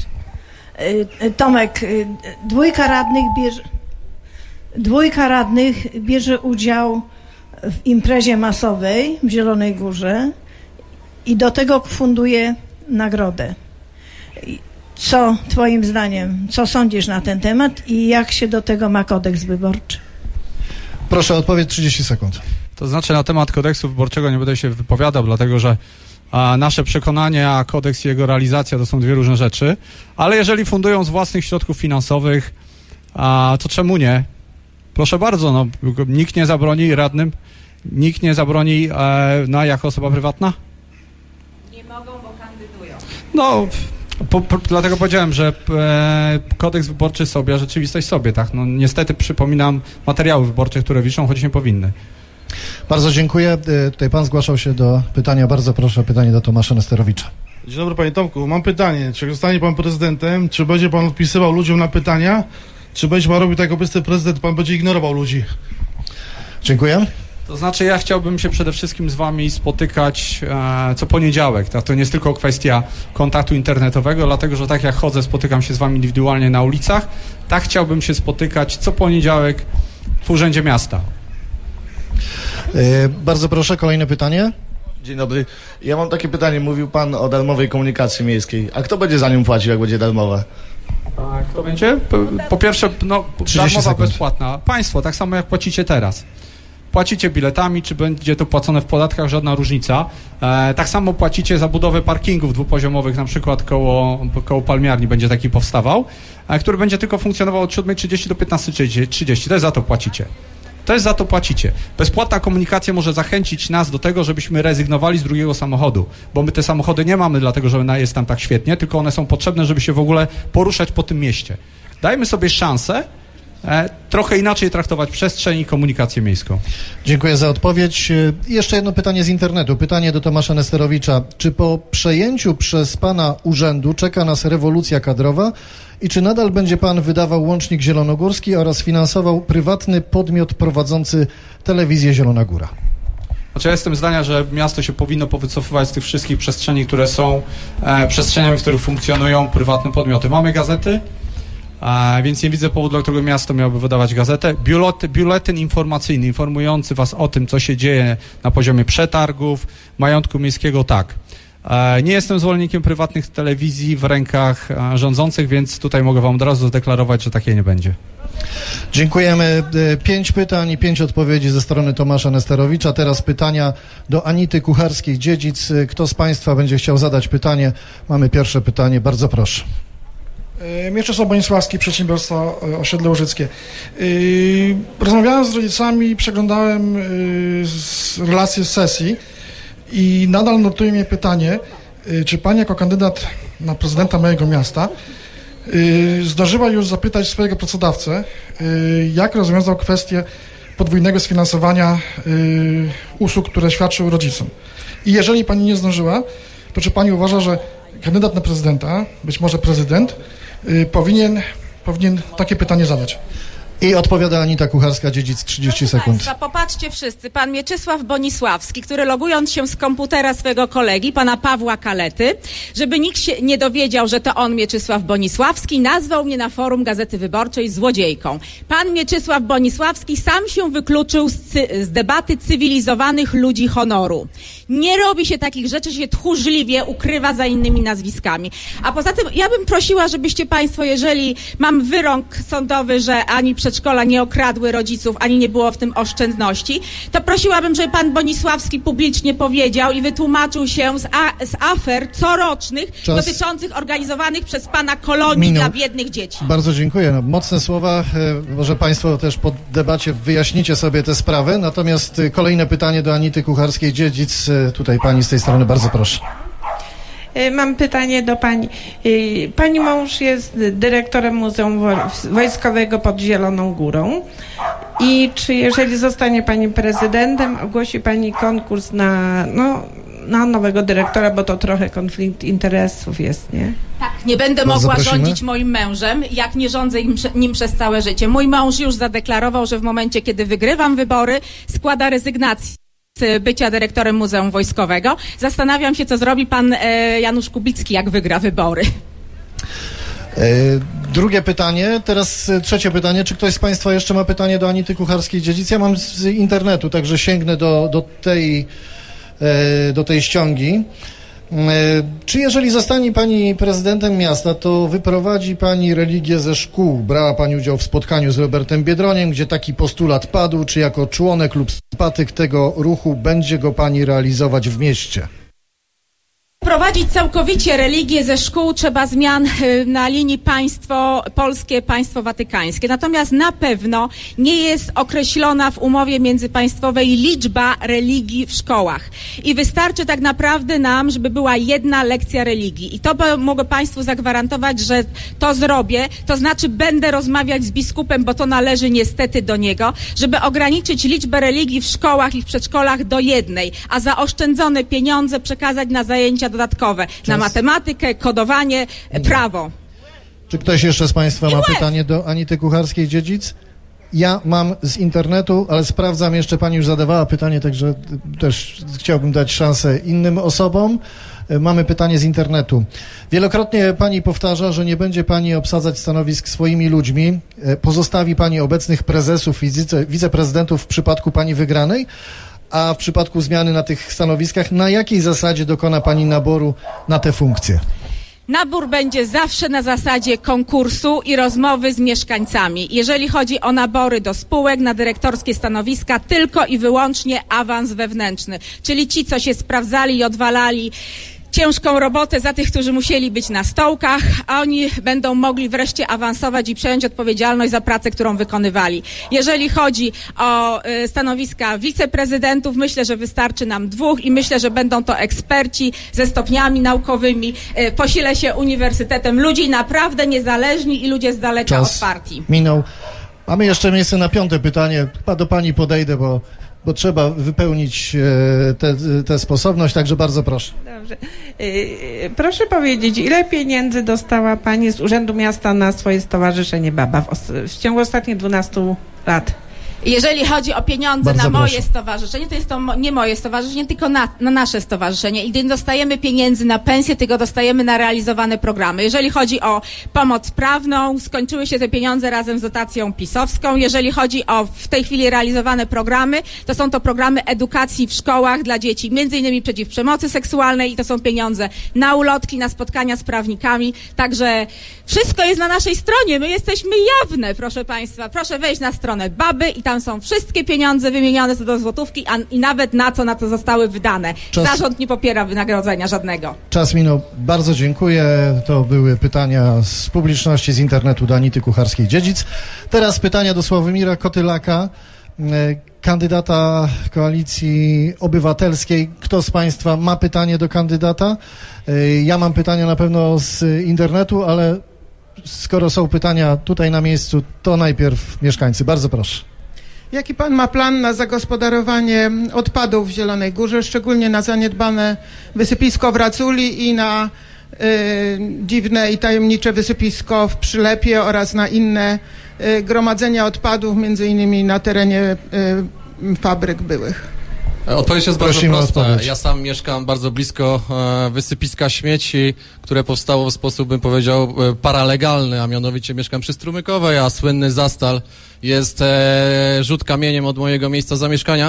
Tomek, dwójka radnych bierze, dwójka radnych bierze udział w imprezie masowej w Zielonej Górze i do tego funduje nagrodę. Co twoim zdaniem, co sądzisz na ten temat i jak się do tego ma kodeks wyborczy? Proszę, odpowiedź trzydzieści sekund. To znaczy na temat kodeksu wyborczego nie będę się wypowiadał, dlatego że a, nasze przekonanie, a kodeks i jego realizacja to są dwie różne rzeczy, ale jeżeli fundują z własnych środków finansowych, a, to czemu nie? Proszę bardzo, no, nikt nie zabroni radnym, nikt nie zabroni e, no, jako osoba prywatna? Nie mogą, bo kandydują. No... Po, po, dlatego powiedziałem, że e, kodeks wyborczy sobie, a rzeczywistość sobie, tak? No niestety przypominam materiały wyborcze, które wiszą, choć nie powinny. Bardzo dziękuję. E, tutaj pan zgłaszał się do pytania. Bardzo proszę, pytanie do Tomasza Nesterowicza. Dzień dobry, panie Tomku. Mam pytanie. Czy jak zostanie pan prezydentem, czy będzie pan odpisywał ludziom na pytania, czy będzie pan robił tak jak obecny prezydent, pan będzie ignorował ludzi? Dziękuję. To znaczy ja chciałbym się przede wszystkim z wami spotykać e, co poniedziałek. Tak? To nie jest tylko kwestia kontaktu internetowego, dlatego że tak jak chodzę, spotykam się z wami indywidualnie na ulicach, tak chciałbym się spotykać co poniedziałek w Urzędzie Miasta. E, bardzo proszę, kolejne pytanie. Dzień dobry. Ja mam takie pytanie. Mówił pan o darmowej komunikacji miejskiej. A kto będzie za nią płacił, jak będzie darmowa? A kto będzie? Po, po pierwsze, no, darmowa, bezpłatna. Państwo, tak samo jak płacicie teraz. Płacicie biletami, czy będzie to płacone w podatkach, żadna różnica. E, tak samo płacicie za budowę parkingów dwupoziomowych, na przykład koło, koło Palmiarni będzie taki powstawał, e, który będzie tylko funkcjonował od siódmej trzydzieści do piętnastej trzydzieści. To jest za to płacicie. To jest za to płacicie. Bezpłatna komunikacja może zachęcić nas do tego, żebyśmy rezygnowali z drugiego samochodu, bo my te samochody nie mamy dlatego, że jest tam tak świetnie, tylko one są potrzebne, żeby się w ogóle poruszać po tym mieście. Dajmy sobie szansę E, trochę inaczej traktować przestrzeń i komunikację miejską. Dziękuję za odpowiedź. Jeszcze jedno pytanie z internetu. Pytanie do Tomasza Nesterowicza. Czy po przejęciu przez pana urzędu czeka nas rewolucja kadrowa i czy nadal będzie pan wydawał łącznik zielonogórski oraz finansował prywatny podmiot prowadzący telewizję Zielona Góra? Znaczy ja jestem zdania, że miasto się powinno powycofywać z tych wszystkich przestrzeni, które są e, przestrzeniami, w których funkcjonują prywatne podmioty. Mamy gazety? A, więc nie widzę powodu, dla którego miasto miałoby wydawać gazetę. Biulet, biuletyn informacyjny, informujący was o tym, co się dzieje na poziomie przetargów, majątku miejskiego, tak. A, nie jestem zwolennikiem prywatnych telewizji w rękach a, rządzących, więc tutaj mogę wam od razu zadeklarować, że takiej nie będzie. Dziękujemy. Pięć pytań i pięć odpowiedzi ze strony Tomasza Nesterowicza. Teraz pytania do Anity Kucharskiej-Dziedzic. Kto z państwa będzie chciał zadać pytanie? Mamy pierwsze pytanie. Bardzo proszę. Mieczysław Bonisławski, przedsiębiorstwo Osiedle Łużyckie. Rozmawiałem z rodzicami, przeglądałem relacje z sesji i nadal notuje mnie pytanie, czy pani jako kandydat na prezydenta mojego miasta zdążyła już zapytać swojego pracodawcę, jak rozwiązał kwestię podwójnego sfinansowania usług, które świadczył rodzicom. I jeżeli pani nie zdążyła, to czy pani uważa, że kandydat na prezydenta, być może prezydent, y, powinien, powinien takie pytanie zadać? I odpowiada Anita Kucharska-Dziedzic, trzydzieści sekund. Państwa, popatrzcie wszyscy, pan Mieczysław Bonisławski, który logując się z komputera swojego kolegi, pana Pawła Kalety, żeby nikt się nie dowiedział, że to on, Mieczysław Bonisławski, nazwał mnie na forum Gazety Wyborczej złodziejką. Pan Mieczysław Bonisławski sam się wykluczył z, cy- z debaty cywilizowanych ludzi honoru. Nie robi się takich rzeczy, się tchórzliwie ukrywa za innymi nazwiskami. A poza tym ja bym prosiła, żebyście państwo, jeżeli mam wyrok sądowy, że ani przez przedszkola nie okradły rodziców, ani nie było w tym oszczędności, to prosiłabym, żeby pan Bonisławski publicznie powiedział i wytłumaczył się z, a, z afer corocznych Czas. dotyczących organizowanych przez pana kolonii Minął. dla biednych dzieci. Bardzo dziękuję. No, mocne słowa. E, Może państwo też po debacie wyjaśnicie sobie te sprawy. Natomiast e, kolejne pytanie do Anity Kucharskiej-Dziedzic. E, Tutaj pani z tej strony, bardzo proszę. Mam pytanie do pani. Pani mąż jest dyrektorem Muzeum Wojskowego pod Zieloną Górą. I czy jeżeli zostanie pani prezydentem, ogłosi pani konkurs na, no, na nowego dyrektora, bo to trochę konflikt interesów jest, nie? Tak, nie będę Bardzo mogła prosimy. rządzić moim mężem, jak nie rządzę nim, nim przez całe życie. Mój mąż już zadeklarował, że w momencie, kiedy wygrywam wybory, składa rezygnację z bycia dyrektorem Muzeum Wojskowego. Zastanawiam się, co zrobi pan e, Janusz Kubicki, jak wygra wybory. E, Drugie pytanie, teraz e, trzecie pytanie. Czy ktoś z państwa jeszcze ma pytanie do Anity Kucharskiej-Dziedzic? Ja mam z internetu, także sięgnę do, do, tej, e, do tej ściągi. Czy jeżeli zostanie pani prezydentem miasta, to wyprowadzi pani religię ze szkół? Brała pani udział w spotkaniu z Robertem Biedroniem, gdzie taki postulat padł. Czy jako członek lub sympatyk tego ruchu będzie go pani realizować w mieście? Prowadzić całkowicie religię ze szkół trzeba zmian y, na linii państwo polskie, państwo watykańskie. Natomiast na pewno nie jest określona w umowie międzypaństwowej liczba religii w szkołach. I wystarczy tak naprawdę nam, żeby była jedna lekcja religii. I to bo, mogę państwu zagwarantować, że to zrobię. To znaczy będę rozmawiać z biskupem, bo to należy niestety do niego, żeby ograniczyć liczbę religii w szkołach i w przedszkolach do jednej, a zaoszczędzone pieniądze przekazać na zajęcia dodatkowe, Czas. na matematykę, kodowanie, prawo. Czy ktoś jeszcze z państwa ma pytanie do Anity Kucharskiej-Dziedzic? Ja mam z internetu, ale sprawdzam, jeszcze pani już zadawała pytanie, także też chciałbym dać szansę innym osobom. Mamy pytanie z internetu. Wielokrotnie pani powtarza, że nie będzie pani obsadzać stanowisk swoimi ludźmi. Pozostawi pani obecnych prezesów i wice, wiceprezydentów w przypadku pani wygranej? A w przypadku zmiany na tych stanowiskach, na jakiej zasadzie dokona pani naboru na te funkcje? Nabór będzie zawsze na zasadzie konkursu i rozmowy z mieszkańcami. Jeżeli chodzi o nabory do spółek na dyrektorskie stanowiska, tylko i wyłącznie awans wewnętrzny. Czyli ci, co się sprawdzali i odwalali ciężką robotę za tych, którzy musieli być na stołkach, a oni będą mogli wreszcie awansować i przejąć odpowiedzialność za pracę, którą wykonywali. Jeżeli chodzi o y, stanowiska wiceprezydentów, myślę, że wystarczy nam dwóch i myślę, że będą to eksperci ze stopniami naukowymi. Y, posilę się uniwersytetem ludzi naprawdę niezależni i ludzie z daleka Czas od partii. minął. Mamy jeszcze miejsce na piąte pytanie. Chyba do pani podejdę, bo bo trzeba wypełnić tę sposobność, także bardzo proszę. Dobrze. Proszę powiedzieć, ile pieniędzy dostała pani z Urzędu Miasta na swoje stowarzyszenie Baba w, w ciągu ostatnich dwunastu lat? Jeżeli chodzi o pieniądze Bardzo na moje proszę. stowarzyszenie, to jest to mo- nie moje stowarzyszenie, tylko na, na nasze stowarzyszenie. I gdy nie dostajemy pieniędzy na pensję, tylko dostajemy na realizowane programy. Jeżeli chodzi o pomoc prawną, skończyły się te pieniądze razem z dotacją pisowską. Jeżeli chodzi o w tej chwili realizowane programy, to są to programy edukacji w szkołach dla dzieci, między innymi przeciw przemocy seksualnej i to są pieniądze na ulotki, na spotkania z prawnikami. Także wszystko jest na naszej stronie. My jesteśmy jawne, proszę państwa. Proszę wejść na stronę Baby i tam są wszystkie pieniądze wymienione co do złotówki, a i nawet na co na to zostały wydane. Czas. Zarząd nie popiera wynagrodzenia żadnego. Czas minął. Bardzo dziękuję. To były pytania z publiczności, z internetu do Anity Kucharskiej-Dziedzic. Teraz pytania do Sławomira Kotylaka, kandydata Koalicji Obywatelskiej. Kto z państwa ma pytanie do kandydata? Ja mam pytania na pewno z internetu, ale skoro są pytania tutaj na miejscu, to najpierw mieszkańcy. Bardzo proszę. Jaki pan ma plan na zagospodarowanie odpadów w Zielonej Górze, szczególnie na zaniedbane wysypisko w Raculi i na y, dziwne i tajemnicze wysypisko w Przylepie oraz na inne y, gromadzenia odpadów, między innymi na terenie y, fabryk byłych? Odpowiedź jest Prosimy bardzo prosta. odpowiedź. Ja sam mieszkam bardzo blisko e, wysypiska śmieci, które powstało w sposób, bym powiedział, e, paralegalny, a mianowicie mieszkam przy Strumykowej, a słynny Zastal jest e, rzut kamieniem od mojego miejsca zamieszkania.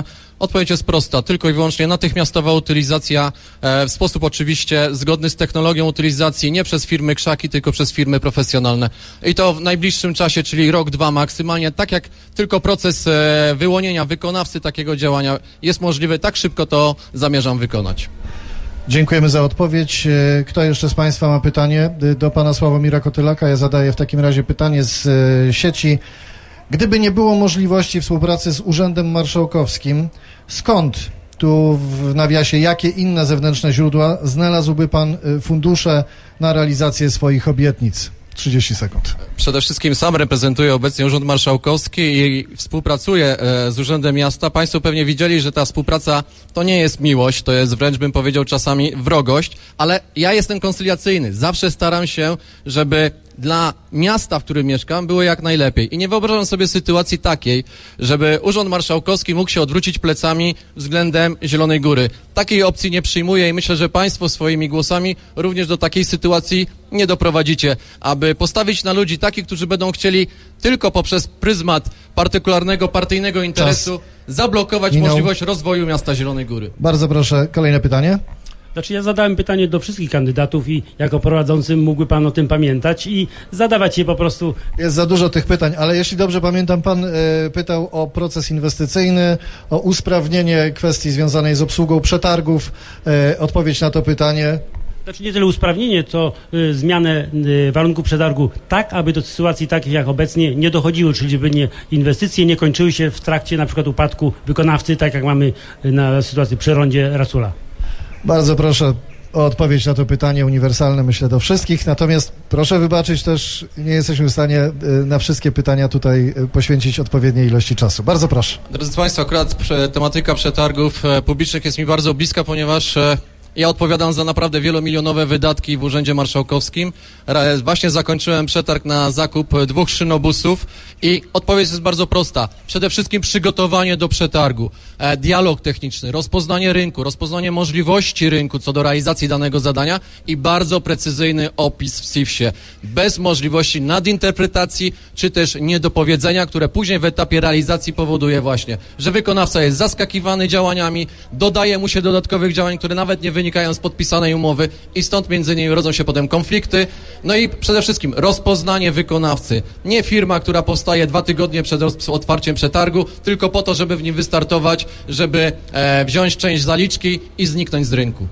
Odpowiedź jest prosta, tylko i wyłącznie natychmiastowa utylizacja e, w sposób oczywiście zgodny z technologią utylizacji, nie przez firmy krzaki, tylko przez firmy profesjonalne. I to w najbliższym czasie, czyli rok, dwa maksymalnie, tak jak tylko proces e, wyłonienia wykonawcy takiego działania jest możliwy, tak szybko to zamierzam wykonać. Dziękujemy za odpowiedź. Kto jeszcze z Państwa ma pytanie do pana Sławomira Kotylaka? Ja zadaję w takim razie pytanie z sieci. Gdyby nie było możliwości współpracy z Urzędem Marszałkowskim, skąd, tu w nawiasie, jakie inne zewnętrzne źródła znalazłby pan fundusze na realizację swoich obietnic? trzydzieści sekund. Przede wszystkim sam reprezentuję obecnie Urząd Marszałkowski i współpracuję z Urzędem Miasta. Państwo pewnie widzieli, że ta współpraca to nie jest miłość, to jest wręcz, bym powiedział, czasami wrogość, ale ja jestem koncyliacyjny. Zawsze staram się, żeby dla miasta, w którym mieszkam, było jak najlepiej. I nie wyobrażam sobie sytuacji takiej, żeby Urząd Marszałkowski mógł się odwrócić plecami względem Zielonej Góry. Takiej opcji nie przyjmuję i myślę, że państwo swoimi głosami również do takiej sytuacji nie doprowadzicie, aby postawić na ludzi takich, którzy będą chcieli tylko poprzez pryzmat partykularnego, partyjnego interesu Czas. zablokować Minął. możliwość rozwoju miasta Zielonej Góry. Bardzo proszę, kolejne pytanie. Znaczy ja zadałem pytanie do wszystkich kandydatów i jako prowadzący mógłby pan o tym pamiętać i zadawać je po prostu. Jest za dużo tych pytań, ale jeśli dobrze pamiętam, pan y, pytał o proces inwestycyjny, o usprawnienie kwestii związanej z obsługą przetargów. Y, odpowiedź na to pytanie. Znaczy nie tyle usprawnienie, to y, zmianę y, warunków przetargu tak, aby do sytuacji takich jak obecnie nie dochodziły, czyli żeby nie, inwestycje nie kończyły się w trakcie na przykład upadku wykonawcy, tak jak mamy na sytuacji przy rondzie Rasula. Bardzo proszę o odpowiedź na to pytanie uniwersalne, myślę, do wszystkich. Natomiast proszę wybaczyć też, nie jesteśmy w stanie na wszystkie pytania tutaj poświęcić odpowiedniej ilości czasu. Bardzo proszę. Drodzy Państwo, akurat tematyka przetargów publicznych jest mi bardzo bliska, ponieważ ja odpowiadam za naprawdę wielomilionowe wydatki w Urzędzie Marszałkowskim. Właśnie zakończyłem przetarg na zakup dwóch szynobusów i odpowiedź jest bardzo prosta. Przede wszystkim przygotowanie do przetargu, e, dialog techniczny, rozpoznanie rynku, rozpoznanie możliwości rynku co do realizacji danego zadania i bardzo precyzyjny opis w S I W S-ie. Bez możliwości nadinterpretacji czy też niedopowiedzenia, które później w etapie realizacji powoduje właśnie, że wykonawca jest zaskakiwany działaniami, dodaje mu się dodatkowych działań, które nawet nie wynikają z podpisanej umowy i stąd między nimi rodzą się potem konflikty. No i przede wszystkim rozpoznanie wykonawcy. Nie firma, która powstaje dwa tygodnie przed otwarciem przetargu, tylko po to, żeby w nim wystartować, żeby e, wziąć część zaliczki i zniknąć z rynku.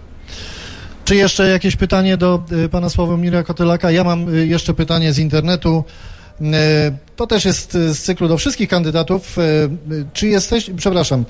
Czy jeszcze jakieś pytanie do y, pana Sławomira Kotylaka? Ja mam y, jeszcze pytanie z internetu. Y, to też jest y, z cyklu do wszystkich kandydatów. Y, y, czy jesteś, przepraszam,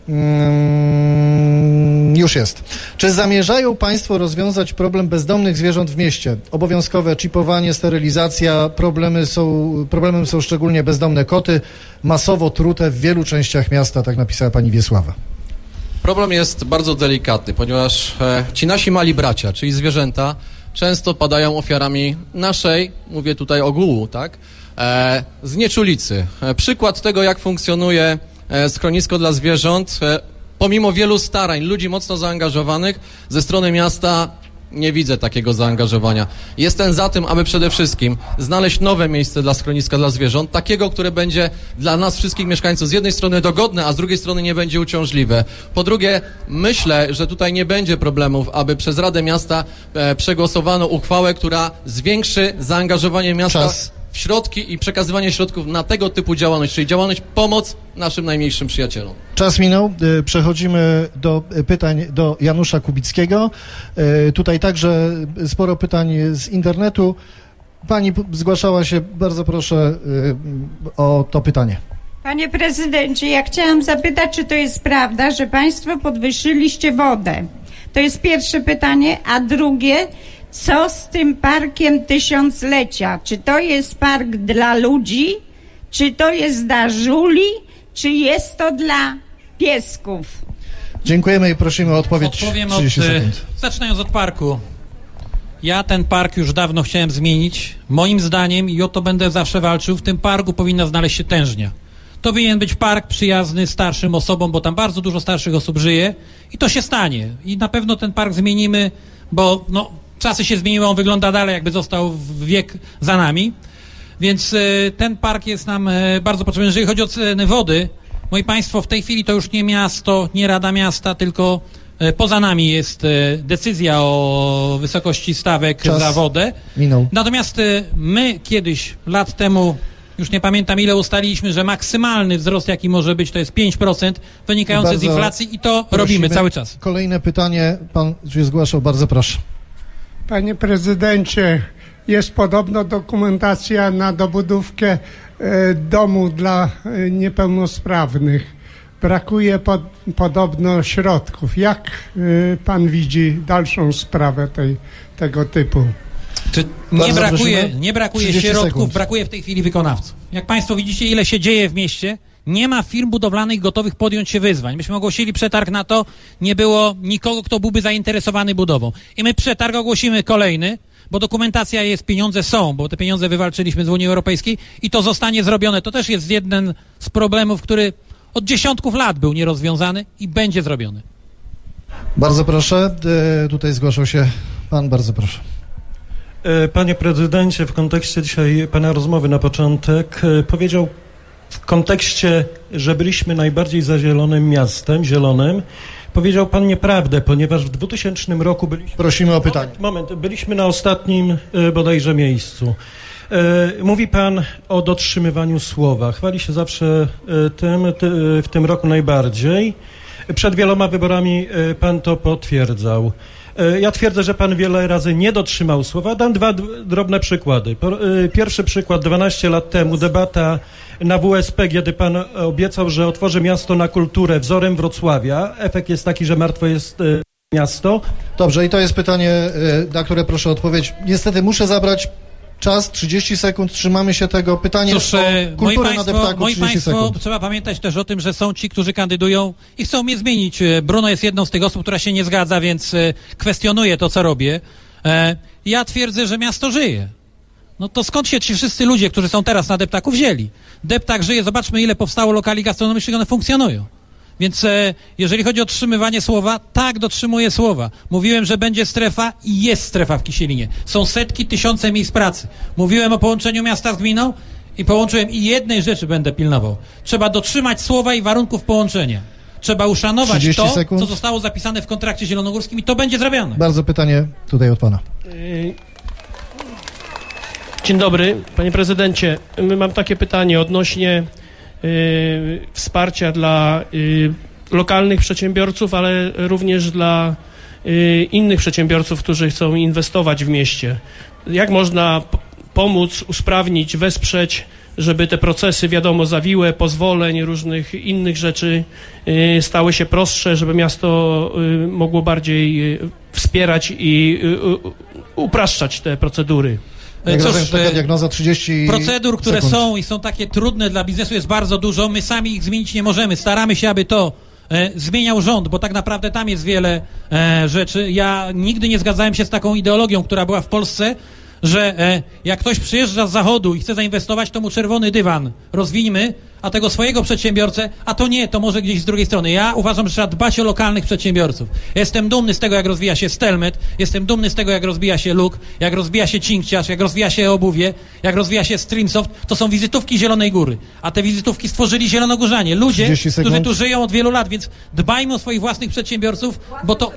Mm, już jest. Czy zamierzają państwo rozwiązać problem bezdomnych zwierząt w mieście? Obowiązkowe czipowanie, sterylizacja, problemy są, problemem są szczególnie bezdomne koty, masowo trute w wielu częściach miasta, tak napisała pani Wiesława. Problem jest bardzo delikatny, ponieważ e, ci nasi mali bracia, czyli zwierzęta, często padają ofiarami naszej, mówię tutaj ogółu, tak, e, znieczulicy. E, przykład tego, jak funkcjonuje schronisko dla zwierząt, pomimo wielu starań ludzi mocno zaangażowanych ze strony miasta nie widzę takiego zaangażowania. Jestem za tym, aby przede wszystkim znaleźć nowe miejsce dla schroniska dla zwierząt, takiego, które będzie dla nas wszystkich mieszkańców z jednej strony dogodne, a z drugiej strony nie będzie uciążliwe. Po drugie, myślę, że tutaj nie będzie problemów, aby przez Radę Miasta e, przegłosowano uchwałę, która zwiększy zaangażowanie miasta Czas. w środki i przekazywanie środków na tego typu działalność, czyli działalność pomoc naszym najmniejszym przyjacielom. Czas minął. Przechodzimy do pytań do Janusza Kubickiego. Tutaj także sporo pytań z internetu. Pani zgłaszała się, bardzo proszę o to pytanie. Panie prezydencie, ja chciałam zapytać, czy to jest prawda, że państwo podwyższyliście wodę? To jest pierwsze pytanie, a drugie, co z tym parkiem tysiąclecia? Czy to jest park dla ludzi? Czy to jest dla żuli? Czy jest to dla piesków? Dziękujemy i prosimy o odpowiedź. Odpowiem od, zaczynając od parku. Ja ten park już dawno chciałem zmienić. Moim zdaniem, i o to będę zawsze walczył, w tym parku powinna znaleźć się tężnia. To powinien być park przyjazny starszym osobom, bo tam bardzo dużo starszych osób żyje i to się stanie. I na pewno ten park zmienimy, bo no, czasy się zmieniły, on wygląda dalej, jakby został w wiek za nami. Więc y, ten park jest nam y, bardzo potrzebny. Jeżeli chodzi o ceny wody, moi państwo, w tej chwili to już nie miasto, nie Rada Miasta, tylko e, poza nami jest e, decyzja o wysokości stawek Czas za wodę. minął. Natomiast e, my kiedyś, lat temu, już nie pamiętam ile, ustaliliśmy, że maksymalny wzrost jaki może być to jest pięć procent wynikający Bardzo z inflacji i to prosimy. robimy cały czas. Kolejne pytanie, pan się zgłaszał, bardzo proszę. Panie prezydencie, jest podobno dokumentacja na dobudówkę e, domu dla e, niepełnosprawnych. Brakuje pod, podobno środków. Jak e, pan widzi dalszą sprawę tej, tego typu? Czy nie Bardzo brakuje, prosimy. nie brakuje trzydzieści środków, sekund. brakuje w tej chwili wykonawców. Jak państwo widzicie, ile się dzieje w mieście, nie ma firm budowlanych gotowych podjąć się wyzwań. Myśmy ogłosili przetarg na to, nie było nikogo, kto byłby zainteresowany budową. I my przetarg ogłosimy kolejny, bo dokumentacja jest, pieniądze są, bo te pieniądze wywalczyliśmy z Unii Europejskiej i to zostanie zrobione. To też jest jeden z problemów, który od dziesiątków lat był nierozwiązany i będzie zrobiony. Bardzo proszę, e, tutaj zgłaszał się pan, bardzo proszę. Panie prezydencie, w kontekście dzisiaj pana rozmowy na początek, powiedział w kontekście, że byliśmy najbardziej zazielonym miastem, zielonym, powiedział pan nieprawdę, ponieważ w dwutysięcznym roku byliśmy... Prosimy o pytanie. Moment, moment, byliśmy na ostatnim bodajże miejscu. Mówi pan o dotrzymywaniu słowa. Chwali się zawsze tym, w tym roku najbardziej. Przed wieloma wyborami pan to potwierdzał. Ja twierdzę, że pan wiele razy nie dotrzymał słowa. Dam dwa drobne przykłady. Pierwszy przykład, dwanaście lat temu, debata na W S P, kiedy pan obiecał, że otworzy miasto na kulturę wzorem Wrocławia. Efekt jest taki, że martwe jest miasto. Dobrze, i to jest pytanie, na które proszę odpowiedź. Niestety muszę zabrać czas, trzydzieści sekund, trzymamy się tego. Pytanie Cóż, o moi kulturę na państwo, deptaku, moi trzydzieści państwo sekund. trzeba pamiętać też o tym, że są ci, którzy kandydują i chcą mnie zmienić. Bruno jest jedną z tych osób, która się nie zgadza, więc kwestionuje to, co robię. Ja twierdzę, że miasto żyje. No to skąd się ci wszyscy ludzie, którzy są teraz na deptaku, wzięli? Deptak żyje, zobaczmy, ile powstało lokali gastronomicznych, one funkcjonują. Więc e, jeżeli chodzi o dotrzymywanie słowa, tak, dotrzymuję słowa. Mówiłem, że będzie strefa i jest strefa w Kisielinie. Są setki, tysiące miejsc pracy. Mówiłem o połączeniu miasta z gminą i połączyłem i jednej rzeczy będę pilnował. Trzeba dotrzymać słowa i warunków połączenia. Trzeba uszanować to, sekund. co zostało zapisane w kontrakcie zielonogórskim i to będzie zrobione. Bardzo pytanie tutaj od pana. Dzień dobry, panie prezydencie. Mam takie pytanie odnośnie y, wsparcia dla y, lokalnych przedsiębiorców, ale również dla y, innych przedsiębiorców, którzy chcą inwestować w mieście. Jak można p- pomóc, usprawnić, wesprzeć, żeby te procesy, wiadomo, zawiłe, pozwoleń, różnych innych rzeczy y, stały się prostsze, żeby miasto y, mogło bardziej y, wspierać i y, y, upraszczać te procedury. Jak Cóż, rozumiem, taka diagnoza trzydzieści procedur, które sekund. są i są takie trudne dla biznesu jest bardzo dużo. My sami ich zmienić nie możemy. Staramy się, aby to e, zmieniał rząd, bo tak naprawdę tam jest wiele e, rzeczy. Ja nigdy nie zgadzałem się z taką ideologią, która była w Polsce, że e, jak ktoś przyjeżdża z zachodu i chce zainwestować, to mu czerwony dywan rozwijmy, a tego swojego przedsiębiorcę, a to nie, to może gdzieś z drugiej strony. Ja uważam, że trzeba dbać o lokalnych przedsiębiorców. Jestem dumny z tego, jak rozwija się Stelmet, jestem dumny z tego, jak rozwija się Luk, jak rozwija się Cinkciarz, jak rozwija się Obuwie, jak rozwija się Streamsoft. To są wizytówki Zielonej Góry, a te wizytówki stworzyli zielonogórzanie. Ludzie, którzy tu żyją od wielu lat, więc dbajmy o swoich własnych przedsiębiorców, bo to...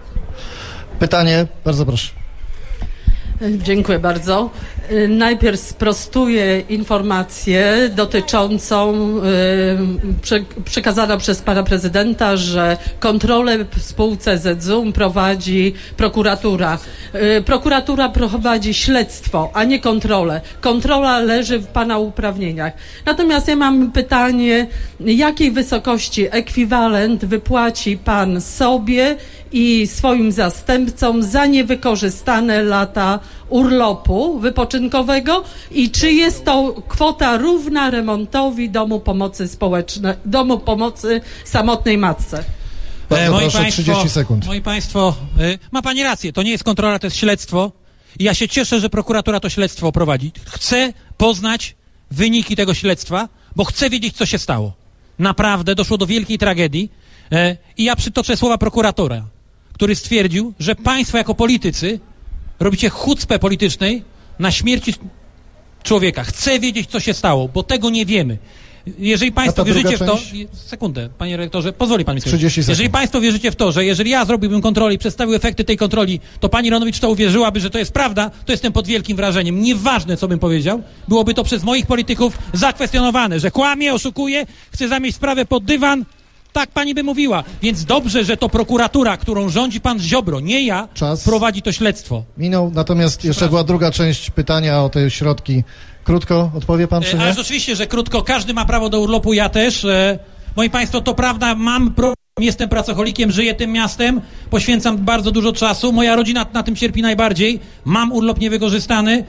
Pytanie, bardzo proszę. Dziękuję bardzo. Najpierw sprostuję informację dotyczącą prze, przekazaną przez pana prezydenta, że kontrolę w spółce Z Z U M prowadzi prokuratura. Prokuratura prowadzi śledztwo, a nie kontrolę. Kontrola leży w pana uprawnieniach. Natomiast ja mam pytanie, jakiej wysokości ekwiwalent wypłaci pan sobie i swoim zastępcom za niewykorzystane lata urlopu wypoczynkowego i czy jest to kwota równa remontowi domu pomocy społecznej, domu pomocy samotnej matce? Bardzo moi proszę, państwo, trzydzieści sekund. Moi państwo, y, ma pani rację, to nie jest kontrola, to jest śledztwo i ja się cieszę, że prokuratura to śledztwo prowadzi. Chcę poznać wyniki tego śledztwa, bo chcę wiedzieć, co się stało. Naprawdę doszło do wielkiej tragedii y, i ja przytoczę słowa prokuratora, który stwierdził, że państwo jako politycy robicie chucpę politycznej na śmierci człowieka. Chcę wiedzieć, co się stało, bo tego nie wiemy. Jeżeli A Państwo ta druga wierzycie w to... część? Sekundę, Panie Rektorze, pozwoli Pan mi sobie. trzydzieści sekund. Jeżeli Państwo wierzycie w to, że jeżeli ja zrobiłbym kontrolę i przedstawił efekty tej kontroli, to Pani Ronowicz to uwierzyłaby, że to jest prawda, to jestem pod wielkim wrażeniem. Nieważne, co bym powiedział, byłoby to przez moich polityków zakwestionowane, że kłamie, oszukuje, chce zamieść sprawę pod dywan. Tak Pani by mówiła. Więc dobrze, że to prokuratura, którą rządzi Pan Ziobro, nie ja, Czas. prowadzi to śledztwo. Minął, natomiast jeszcze była druga część pytania o te środki. Krótko odpowie Pan, czy E, nie? Ależ oczywiście, że krótko, każdy ma prawo do urlopu, ja też. E, moi Państwo, to prawda, mam problem, jestem pracocholikiem, żyję tym miastem, poświęcam bardzo dużo czasu, moja rodzina na tym cierpi najbardziej, mam urlop niewykorzystany,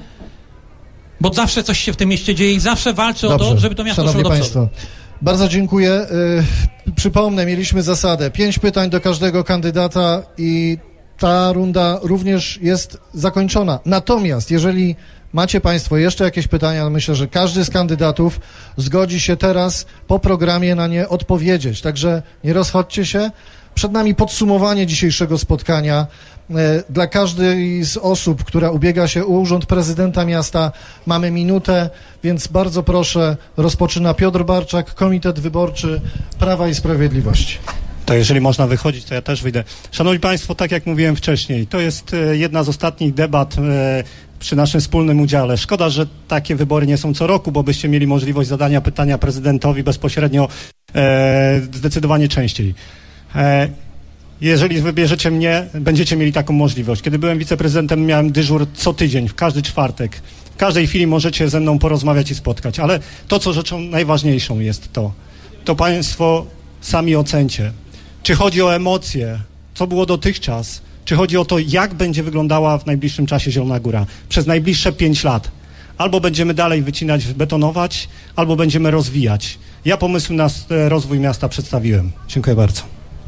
bo zawsze coś się w tym mieście dzieje i zawsze walczę Dobrze. o to, żeby to miasto Szanowni szło do Państwo, przodu. bardzo dziękuję. Y, przypomnę, mieliśmy zasadę. Pięć pytań do każdego kandydata i ta runda również jest zakończona. Natomiast jeżeli macie Państwo jeszcze jakieś pytania, myślę, że każdy z kandydatów zgodzi się teraz po programie na nie odpowiedzieć. Także nie rozchodźcie się. Przed nami podsumowanie dzisiejszego spotkania. Dla każdej z osób, która ubiega się o urząd prezydenta miasta, mamy minutę, więc bardzo proszę, rozpoczyna Piotr Barczak, Komitet Wyborczy Prawa i Sprawiedliwości. To jeżeli można wychodzić, to ja też wyjdę. Szanowni Państwo, tak jak mówiłem wcześniej, to jest e, jedna z ostatnich debat e, przy naszym wspólnym udziale. Szkoda, że takie wybory nie są co roku, bo byście mieli możliwość zadania pytania prezydentowi bezpośrednio e, zdecydowanie częściej. E, Jeżeli wybierzecie mnie, będziecie mieli taką możliwość. Kiedy byłem wiceprezydentem, miałem dyżur co tydzień, w każdy czwartek. W każdej chwili możecie ze mną porozmawiać i spotkać, ale to, co rzeczą najważniejszą jest to, to Państwo sami ocencie. Czy chodzi o emocje, co było dotychczas, czy chodzi o to, jak będzie wyglądała w najbliższym czasie Zielona Góra przez najbliższe pięć lat. Albo będziemy dalej wycinać, betonować, albo będziemy rozwijać. Ja pomysł na rozwój miasta przedstawiłem. Dziękuję bardzo.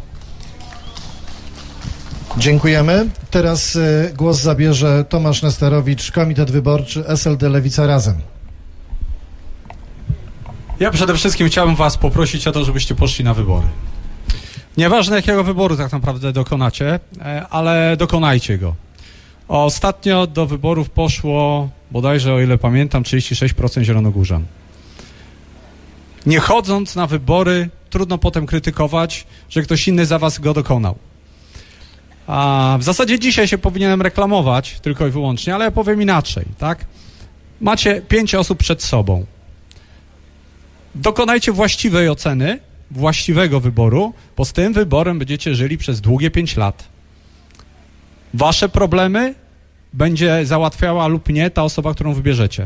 Dziękujemy. Teraz y, głos zabierze Tomasz Nesterowicz, Komitet Wyborczy S L D Lewica Razem. Ja przede wszystkim chciałbym was poprosić o to, żebyście poszli na wybory. Nieważne jakiego wyboru tak naprawdę dokonacie, ale dokonajcie go. Ostatnio do wyborów poszło, bodajże o ile pamiętam, trzydzieści sześć procent zielonogórzan. Nie chodząc na wybory, trudno potem krytykować, że ktoś inny za was go dokonał. A w zasadzie dzisiaj się powinienem reklamować tylko i wyłącznie, ale ja powiem inaczej, tak? Macie pięć osób przed sobą. Dokonajcie właściwej oceny, właściwego wyboru, bo z tym wyborem będziecie żyli przez długie pięć lat. Wasze problemy będzie załatwiała lub nie ta osoba, którą wybierzecie.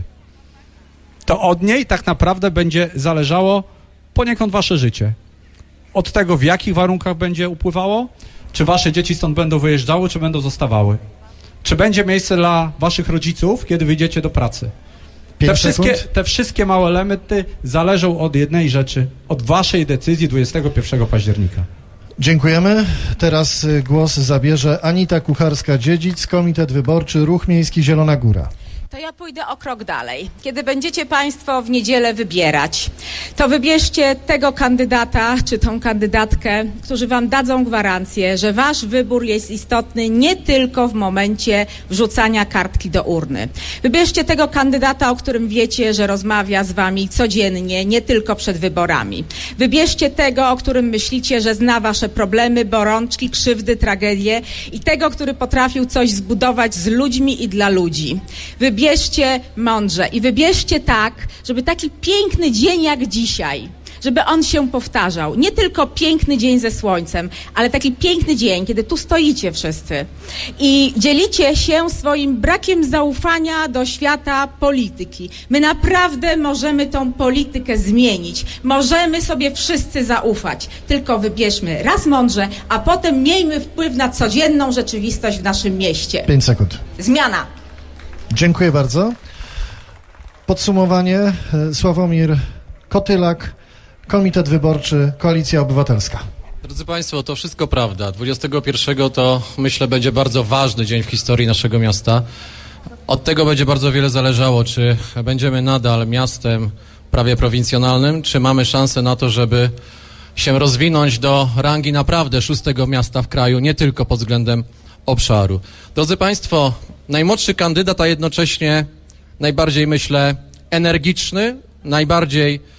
To od niej tak naprawdę będzie zależało poniekąd wasze życie. Od tego, w jakich warunkach będzie upływało, czy wasze dzieci stąd będą wyjeżdżały, czy będą zostawały. Czy będzie miejsce dla waszych rodziców, kiedy wyjdziecie do pracy. Te wszystkie, te wszystkie małe elementy zależą od jednej rzeczy, od waszej decyzji dwudziestego pierwszego października. Dziękujemy. Teraz y, głos zabierze Anita Kucharska-Dziedzic, Komitet Wyborczy Ruch Miejski Zielona Góra. To ja pójdę o krok dalej. Kiedy będziecie Państwo w niedzielę wybierać, to wybierzcie tego kandydata czy tą kandydatkę, którzy Wam dadzą gwarancję, że Wasz wybór jest istotny nie tylko w momencie wrzucania kartki do urny. Wybierzcie tego kandydata, o którym wiecie, że rozmawia z Wami codziennie, nie tylko przed wyborami. Wybierzcie tego, o którym myślicie, że zna Wasze problemy, bolączki, krzywdy, tragedie i tego, który potrafił coś zbudować z ludźmi i dla ludzi. Wybierzcie Wybierzcie mądrze i wybierzcie tak, żeby taki piękny dzień jak dzisiaj, żeby on się powtarzał. Nie tylko piękny dzień ze słońcem, ale taki piękny dzień, kiedy tu stoicie wszyscy i dzielicie się swoim brakiem zaufania do świata polityki. My naprawdę możemy tą politykę zmienić. Możemy sobie wszyscy zaufać. Tylko wybierzmy raz mądrze, a potem miejmy wpływ na codzienną rzeczywistość w naszym mieście. Pięć sekund. Zmiana. Dziękuję bardzo. Podsumowanie. Sławomir Kotylak, Komitet Wyborczy Koalicja Obywatelska. Drodzy Państwo, to wszystko prawda. dwudziestego pierwszego to, myślę, będzie bardzo ważny dzień w historii naszego miasta. Od tego będzie bardzo wiele zależało, czy będziemy nadal miastem prawie prowincjonalnym, czy mamy szansę na to, żeby się rozwinąć do rangi naprawdę szóstego miasta w kraju, nie tylko pod względem obszaru. Drodzy Państwo, najmłodszy kandydat, a jednocześnie najbardziej, myślę, energiczny, najbardziej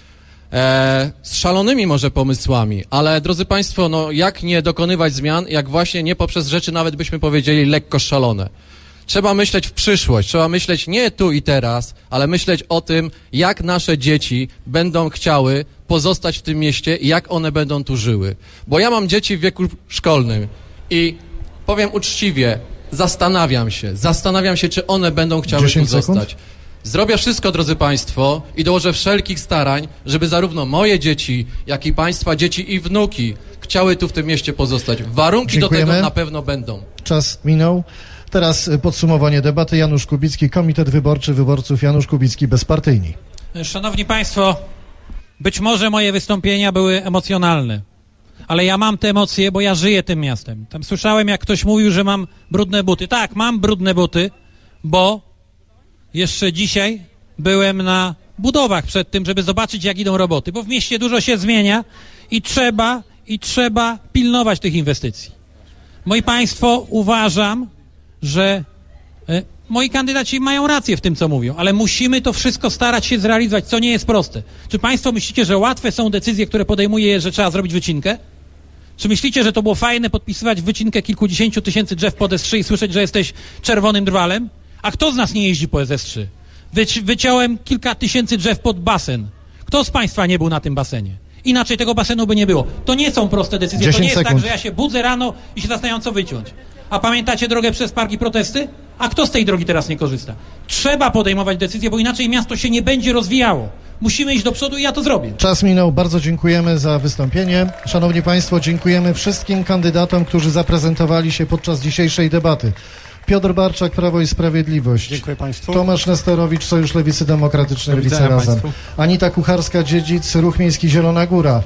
e, z szalonymi może pomysłami, ale drodzy Państwo, no jak nie dokonywać zmian, jak właśnie nie poprzez rzeczy nawet byśmy powiedzieli lekko szalone. Trzeba myśleć w przyszłość, trzeba myśleć nie tu i teraz, ale myśleć o tym, jak nasze dzieci będą chciały pozostać w tym mieście i jak one będą tu żyły. Bo ja mam dzieci w wieku szkolnym i powiem uczciwie, zastanawiam się, zastanawiam się, czy one będą chciały tu zostać. Zrobię wszystko, drodzy Państwo, i dołożę wszelkich starań, żeby zarówno moje dzieci, jak i Państwa dzieci i wnuki chciały tu w tym mieście pozostać. Warunki Dziękujemy. do tego na pewno będą. Czas minął. Teraz podsumowanie debaty. Janusz Kubicki, Komitet Wyborczy Wyborców Janusz Kubicki, bezpartyjni. Szanowni Państwo, być może moje wystąpienia były emocjonalne, ale ja mam te emocje, bo ja żyję tym miastem. Tam słyszałem, jak ktoś mówił, że mam brudne buty. Tak, mam brudne buty, bo jeszcze dzisiaj byłem na budowach przed tym, żeby zobaczyć, jak idą roboty, bo w mieście dużo się zmienia i trzeba, i trzeba pilnować tych inwestycji. Moi Państwo, uważam, że e, moi kandydaci mają rację w tym, co mówią, ale musimy to wszystko starać się zrealizować, co nie jest proste. Czy Państwo myślicie, że łatwe są decyzje, które podejmuje, że trzeba zrobić wycinkę? Czy myślicie, że to było fajne podpisywać wycinkę kilkudziesięciu tysięcy drzew pod S trzy i słyszeć, że jesteś czerwonym drwalem? A kto z nas nie jeździ po S trzy? Wyci- wyciąłem kilka tysięcy drzew pod basen. Kto z Państwa nie był na tym basenie? Inaczej tego basenu by nie było. To nie są proste decyzje. To nie jest tak, że ja się budzę rano i się zastanawiam, co wyciąć. A pamiętacie drogę przez park i protesty? A kto z tej drogi teraz nie korzysta? Trzeba podejmować decyzje, bo inaczej miasto się nie będzie rozwijało. Musimy iść do przodu i ja to zrobię. Czas minął. Bardzo dziękujemy za wystąpienie. Szanowni Państwo, dziękujemy wszystkim kandydatom, którzy zaprezentowali się podczas dzisiejszej debaty. Piotr Barczak, Prawo i Sprawiedliwość. Dziękuję Państwu. Tomasz Nesterowicz, Sojusz Lewicy Demokratycznej, Lewica Razem. Państwu. Anita Kucharska-Dziedzic, Ruch Miejski Zielona Góra.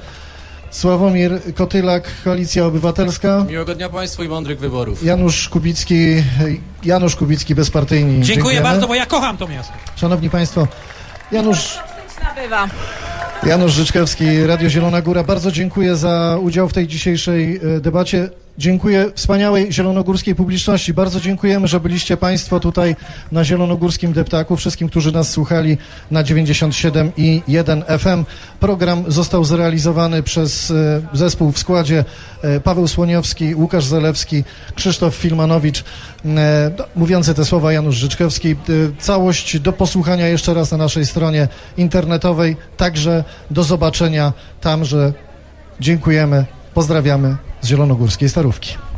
Sławomir Kotylak, Koalicja Obywatelska. Miłego dnia Państwu i mądrych wyborów. Janusz Kubicki, Janusz Kubicki, bezpartyjni. Dziękuję Dziękujemy. bardzo, bo ja kocham to miasto. Szanowni Państwo, Janusz... Nabywa. Janusz Życzkewski, Radio Zielona Góra. Bardzo dziękuję za udział w tej dzisiejszej debacie. Dziękuję wspaniałej zielonogórskiej publiczności. Bardzo dziękujemy, że byliście Państwo tutaj na Zielonogórskim Deptaku. Wszystkim, którzy nas słuchali na dziewięćdziesiąt siedem i jeden F M. Program został zrealizowany przez zespół w składzie Paweł Słoniowski, Łukasz Zalewski, Krzysztof Filmanowicz. Mówiący te słowa Janusz Życzkewski. Całość do posłuchania jeszcze raz na naszej stronie internetowej. Także do zobaczenia tam, że dziękujemy, pozdrawiamy z Zielonogórskiej Starówki.